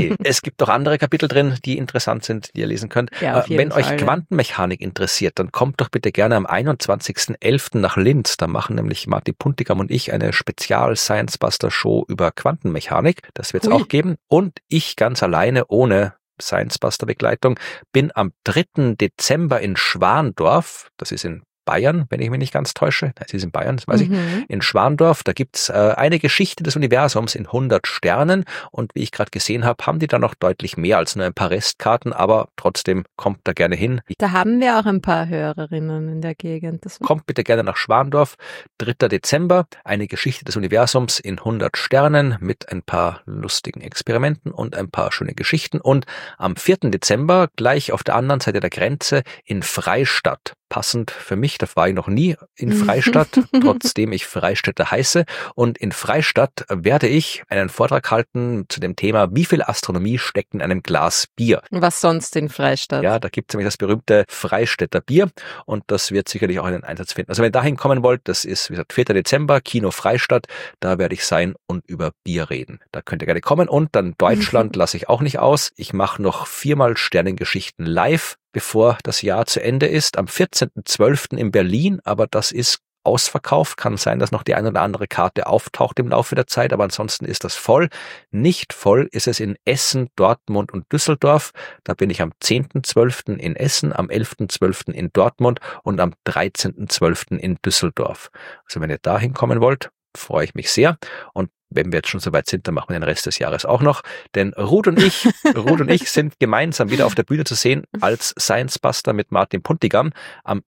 Nee, es gibt doch andere Kapitel drin, die interessant sind, die ihr lesen könnt. Ja, auf jeden Wenn euch Fall, Quantenmechanik interessiert, dann kommt doch bitte gerne am 21.11. nach Linz. Da machen nämlich Martin Puntigam und ich eine Spezial-Science-Buster-Show über Quantenmechanik. Das wird es auch geben. Und ich ganz alleine, ohne Science-Buster-Begleitung, bin am 3. Dezember in Schwandorf. Das ist in Bayern, wenn ich mich nicht ganz täusche. Es ist in Bayern, das weiß ich. In Schwandorf, da gibt's eine Geschichte des Universums in 100 Sternen. Und wie ich gerade gesehen habe, haben die da noch deutlich mehr als nur ein paar Restkarten. Aber trotzdem kommt da gerne hin. Da haben wir auch ein paar Hörerinnen in der Gegend. Kommt bitte gerne nach Schwandorf. 3. Dezember, eine Geschichte des Universums in 100 Sternen mit ein paar lustigen Experimenten und ein paar schöne Geschichten. Und am 4. Dezember, gleich auf der anderen Seite der Grenze, in Freistadt. Passend für mich, da war ich noch nie in Freistadt, trotzdem ich Freistädter heiße. Und in Freistadt werde ich einen Vortrag halten zu dem Thema, wie viel Astronomie steckt in einem Glas Bier. Was sonst in Freistadt? Ja, da gibt es nämlich das berühmte Freistädter Bier und das wird sicherlich auch einen Einsatz finden. Also wenn ihr dahin kommen wollt, das ist, wie gesagt, 4. Dezember, Kino Freistadt, da werde ich sein und über Bier reden. Da könnt ihr gerne kommen und dann Deutschland lasse ich auch nicht aus. Ich mache noch 4-mal Sternengeschichten live, bevor das Jahr zu Ende ist, am 14.12. in Berlin, aber das ist ausverkauft. Kann sein, dass noch die eine oder andere Karte auftaucht im Laufe der Zeit, aber ansonsten ist das voll. Nicht voll ist es in Essen, Dortmund und Düsseldorf. Da bin ich am 10.12. in Essen, am 11.12. in Dortmund und am 13.12. in Düsseldorf. Also wenn ihr da hinkommen wollt, freue ich mich sehr. Und wenn wir jetzt schon soweit sind, dann machen wir den Rest des Jahres auch noch. Denn Ruth und ich sind gemeinsam wieder auf der Bühne zu sehen als Science Buster mit Martin Puntigam am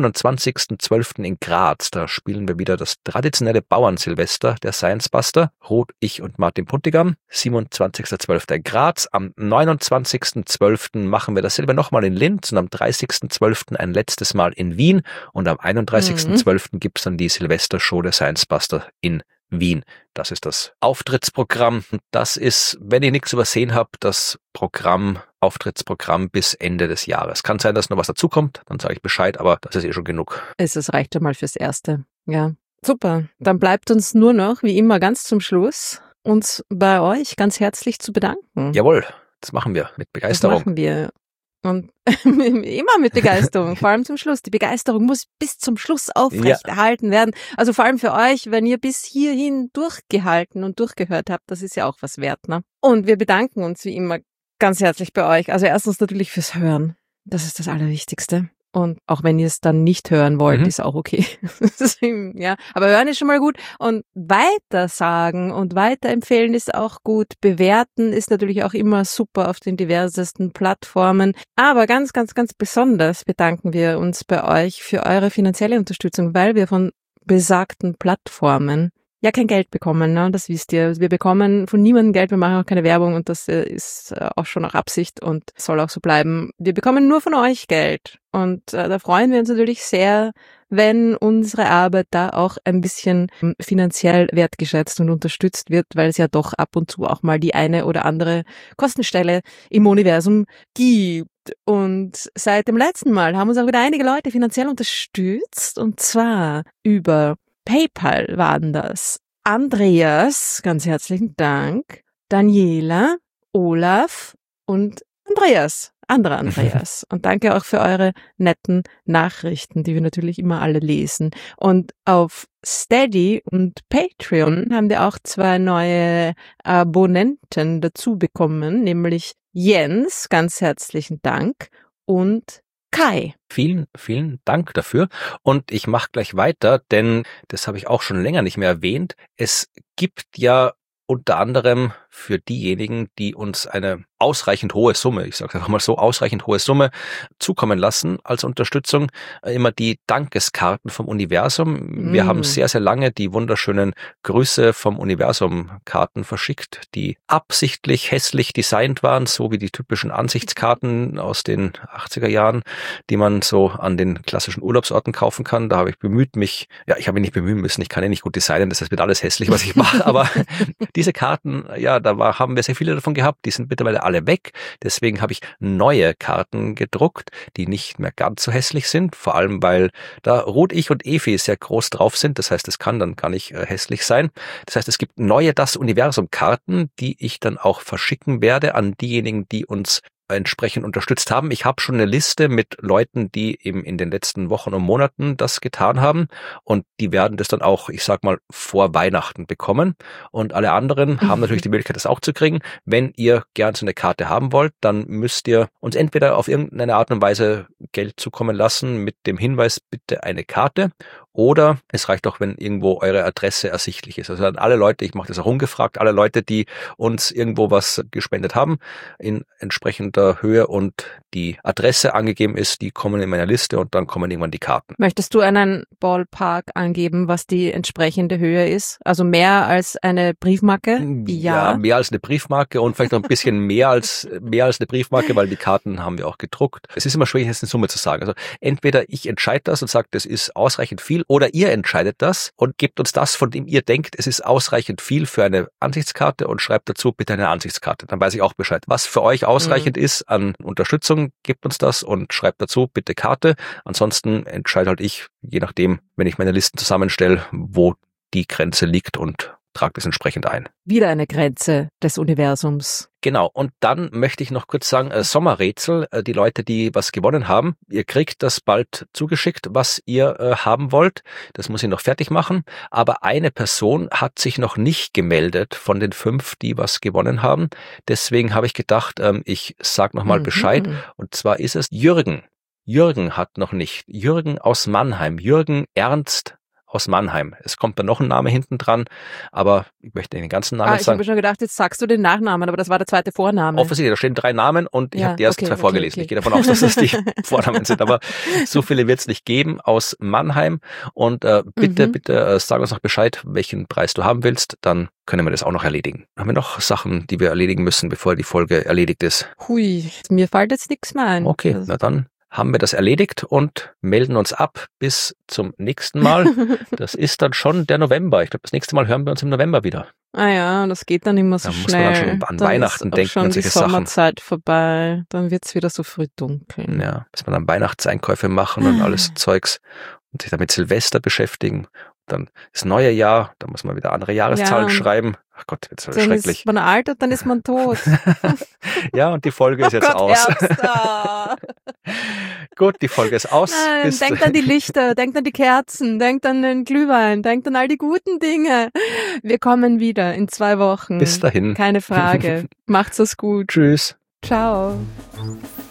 27.12. in Graz. Da spielen wir wieder das traditionelle Bauernsilvester der Science Buster. Ruth, ich und Martin Puntigam. 27.12. in Graz. Am 29.12. machen wir dasselbe nochmal in Linz und am 30.12. ein letztes Mal in Wien. Und am 31.12. gibt es dann die Silvestershow der Science Buster in Wien. Das ist das Auftrittsprogramm. Das ist, wenn ich nichts übersehen habe, das Auftrittsprogramm bis Ende des Jahres. Kann sein, dass noch was dazukommt, dann sage ich Bescheid, aber das ist schon genug. Es reicht ja mal fürs Erste. Ja, super. Dann bleibt uns nur noch, wie immer ganz zum Schluss, uns bei euch ganz herzlich zu bedanken. Jawohl, das machen wir mit Begeisterung. Das machen wir. Und immer mit Begeisterung, vor allem zum Schluss. Die Begeisterung muss bis zum Schluss aufrechterhalten werden. Also vor allem für euch, wenn ihr bis hierhin durchgehalten und durchgehört habt, das ist ja auch was wert, ne? Und wir bedanken uns wie immer ganz herzlich bei euch. Also erstens natürlich fürs Hören. Das ist das Allerwichtigste. Und auch wenn ihr es dann nicht hören wollt, ist auch okay. Ja, aber hören ist schon mal gut. Und weitersagen und weiterempfehlen ist auch gut. Bewerten ist natürlich auch immer super auf den diversesten Plattformen. Aber ganz, ganz, ganz besonders bedanken wir uns bei euch für eure finanzielle Unterstützung, weil wir von besagten Plattformen ja kein Geld bekommen, ne? Das wisst ihr. Wir bekommen von niemandem Geld, wir machen auch keine Werbung und das ist auch schon nach Absicht und soll auch so bleiben. Wir bekommen nur von euch Geld und da freuen wir uns natürlich sehr, wenn unsere Arbeit da auch ein bisschen finanziell wertgeschätzt und unterstützt wird, weil es ja doch ab und zu auch mal die eine oder andere Kostenstelle im Universum gibt. Und seit dem letzten Mal haben uns auch wieder einige Leute finanziell unterstützt und zwar über PayPal waren das. Andreas, ganz herzlichen Dank. Daniela, Olaf und Andreas. Anderer Andreas. Und danke auch für eure netten Nachrichten, die wir natürlich immer alle lesen. Und auf Steady und Patreon haben wir auch 2 neue Abonnenten dazu bekommen, nämlich Jens, ganz herzlichen Dank, und Kai. Vielen, vielen Dank dafür. Und ich mache gleich weiter, denn das habe ich auch schon länger nicht mehr erwähnt. Es gibt ja unter anderem für diejenigen, die uns eine ausreichend hohe Summe, ich sage einfach mal so, ausreichend hohe Summe zukommen lassen als Unterstützung, immer die Dankeskarten vom Universum. Wir haben sehr, sehr lange die wunderschönen Grüße vom Universum-Karten verschickt, die absichtlich hässlich designt waren, so wie die typischen Ansichtskarten aus den 80er Jahren, die man so an den klassischen Urlaubsorten kaufen kann. Da habe ich bemüht mich, ja, ich habe mich nicht bemühen müssen, ich kann ja nicht gut designen, das heißt, wird alles hässlich, was ich mache, aber diese Karten, ja, haben wir sehr viele davon gehabt, die sind mittlerweile alle weg. Deswegen habe ich neue Karten gedruckt, die nicht mehr ganz so hässlich sind, vor allem weil da Ruth, ich und Evi sehr groß drauf sind, das heißt, es kann dann gar nicht hässlich sein. Das heißt, es gibt neue Das-Universum-Karten, die ich dann auch verschicken werde an diejenigen, die uns entsprechend unterstützt haben. Ich habe schon eine Liste mit Leuten, die eben in den letzten Wochen und Monaten das getan haben und die werden das dann auch, ich sag mal, vor Weihnachten bekommen und alle anderen haben natürlich die Möglichkeit, das auch zu kriegen. Wenn ihr gern so eine Karte haben wollt, dann müsst ihr uns entweder auf irgendeine Art und Weise Geld zukommen lassen mit dem Hinweis, bitte eine Karte, oder es reicht auch, wenn irgendwo eure Adresse ersichtlich ist. Also an alle Leute, ich mache das auch ungefragt, alle Leute, die uns irgendwo was gespendet haben, in entsprechender Höhe und die Adresse angegeben ist, die kommen in meiner Liste und dann kommen irgendwann die Karten. Möchtest du einen Ballpark angeben, was die entsprechende Höhe ist? Also mehr als eine Briefmarke? Ja, mehr als eine Briefmarke und vielleicht noch ein bisschen mehr als eine Briefmarke, weil die Karten haben wir auch gedruckt. Es ist immer schwierig, jetzt eine Summe zu sagen. Also entweder ich entscheide das und sage, das ist ausreichend viel, oder ihr entscheidet das und gebt uns das, von dem ihr denkt, es ist ausreichend viel für eine Ansichtskarte und schreibt dazu bitte eine Ansichtskarte. Dann weiß ich auch Bescheid. Was für euch ausreichend ist an Unterstützung, gebt uns das und schreibt dazu bitte Karte. Ansonsten entscheide halt ich, je nachdem, wenn ich meine Listen zusammenstelle, wo die Grenze liegt und trage das entsprechend ein. Wieder eine Grenze des Universums. Genau, und dann möchte ich noch kurz sagen, Sommerrätsel, die Leute, die was gewonnen haben, ihr kriegt das bald zugeschickt, was ihr haben wollt. Das muss ich noch fertig machen. Aber eine Person hat sich noch nicht gemeldet von den 5, die was gewonnen haben. Deswegen habe ich gedacht, ich sage nochmal Bescheid. Und zwar ist es Jürgen. Jürgen hat noch nicht. Jürgen aus Mannheim. Jürgen Ernst aus Mannheim. Es kommt dann noch ein Name hinten dran, aber ich möchte den ganzen Namen sagen. Ich habe schon gedacht, jetzt sagst du den Nachnamen, aber das war der zweite Vorname. Offensichtlich, da stehen 3 Namen und ich habe die ersten 2 vorgelesen. Ich gehe davon aus, dass das die Vornamen sind, aber so viele wird es nicht geben aus Mannheim. Und bitte sag uns noch Bescheid, welchen Preis du haben willst, dann können wir das auch noch erledigen. Haben wir noch Sachen, die wir erledigen müssen, bevor die Folge erledigt ist? Hui, mir fällt jetzt nichts mehr ein. Okay, na dann haben wir das erledigt und melden uns ab bis zum nächsten Mal. Das ist dann schon der November. Ich glaube, das nächste Mal hören wir uns im November wieder. Ah ja, das geht dann immer so schnell. Da muss man dann schon an Weihnachten denken schon und solche Sachen. Die Sommerzeit vorbei, dann wird's wieder so früh dunkel. Ja, bis man dann Weihnachtseinkäufe machen und alles Zeugs und sich damit Silvester beschäftigen. Dann das neue Jahr, da muss man wieder andere Jahreszahlen schreiben. Ach Gott, wird's dann schrecklich. Ist man alt und dann ist man tot. Ja, und die Folge ist jetzt aus. Gut, die Folge ist aus. Denkt an die Lichter, denkt an die Kerzen, denkt an den Glühwein, denkt an all die guten Dinge. Wir kommen wieder in 2 Wochen. Bis dahin. Keine Frage. Macht's es gut. Tschüss. Ciao.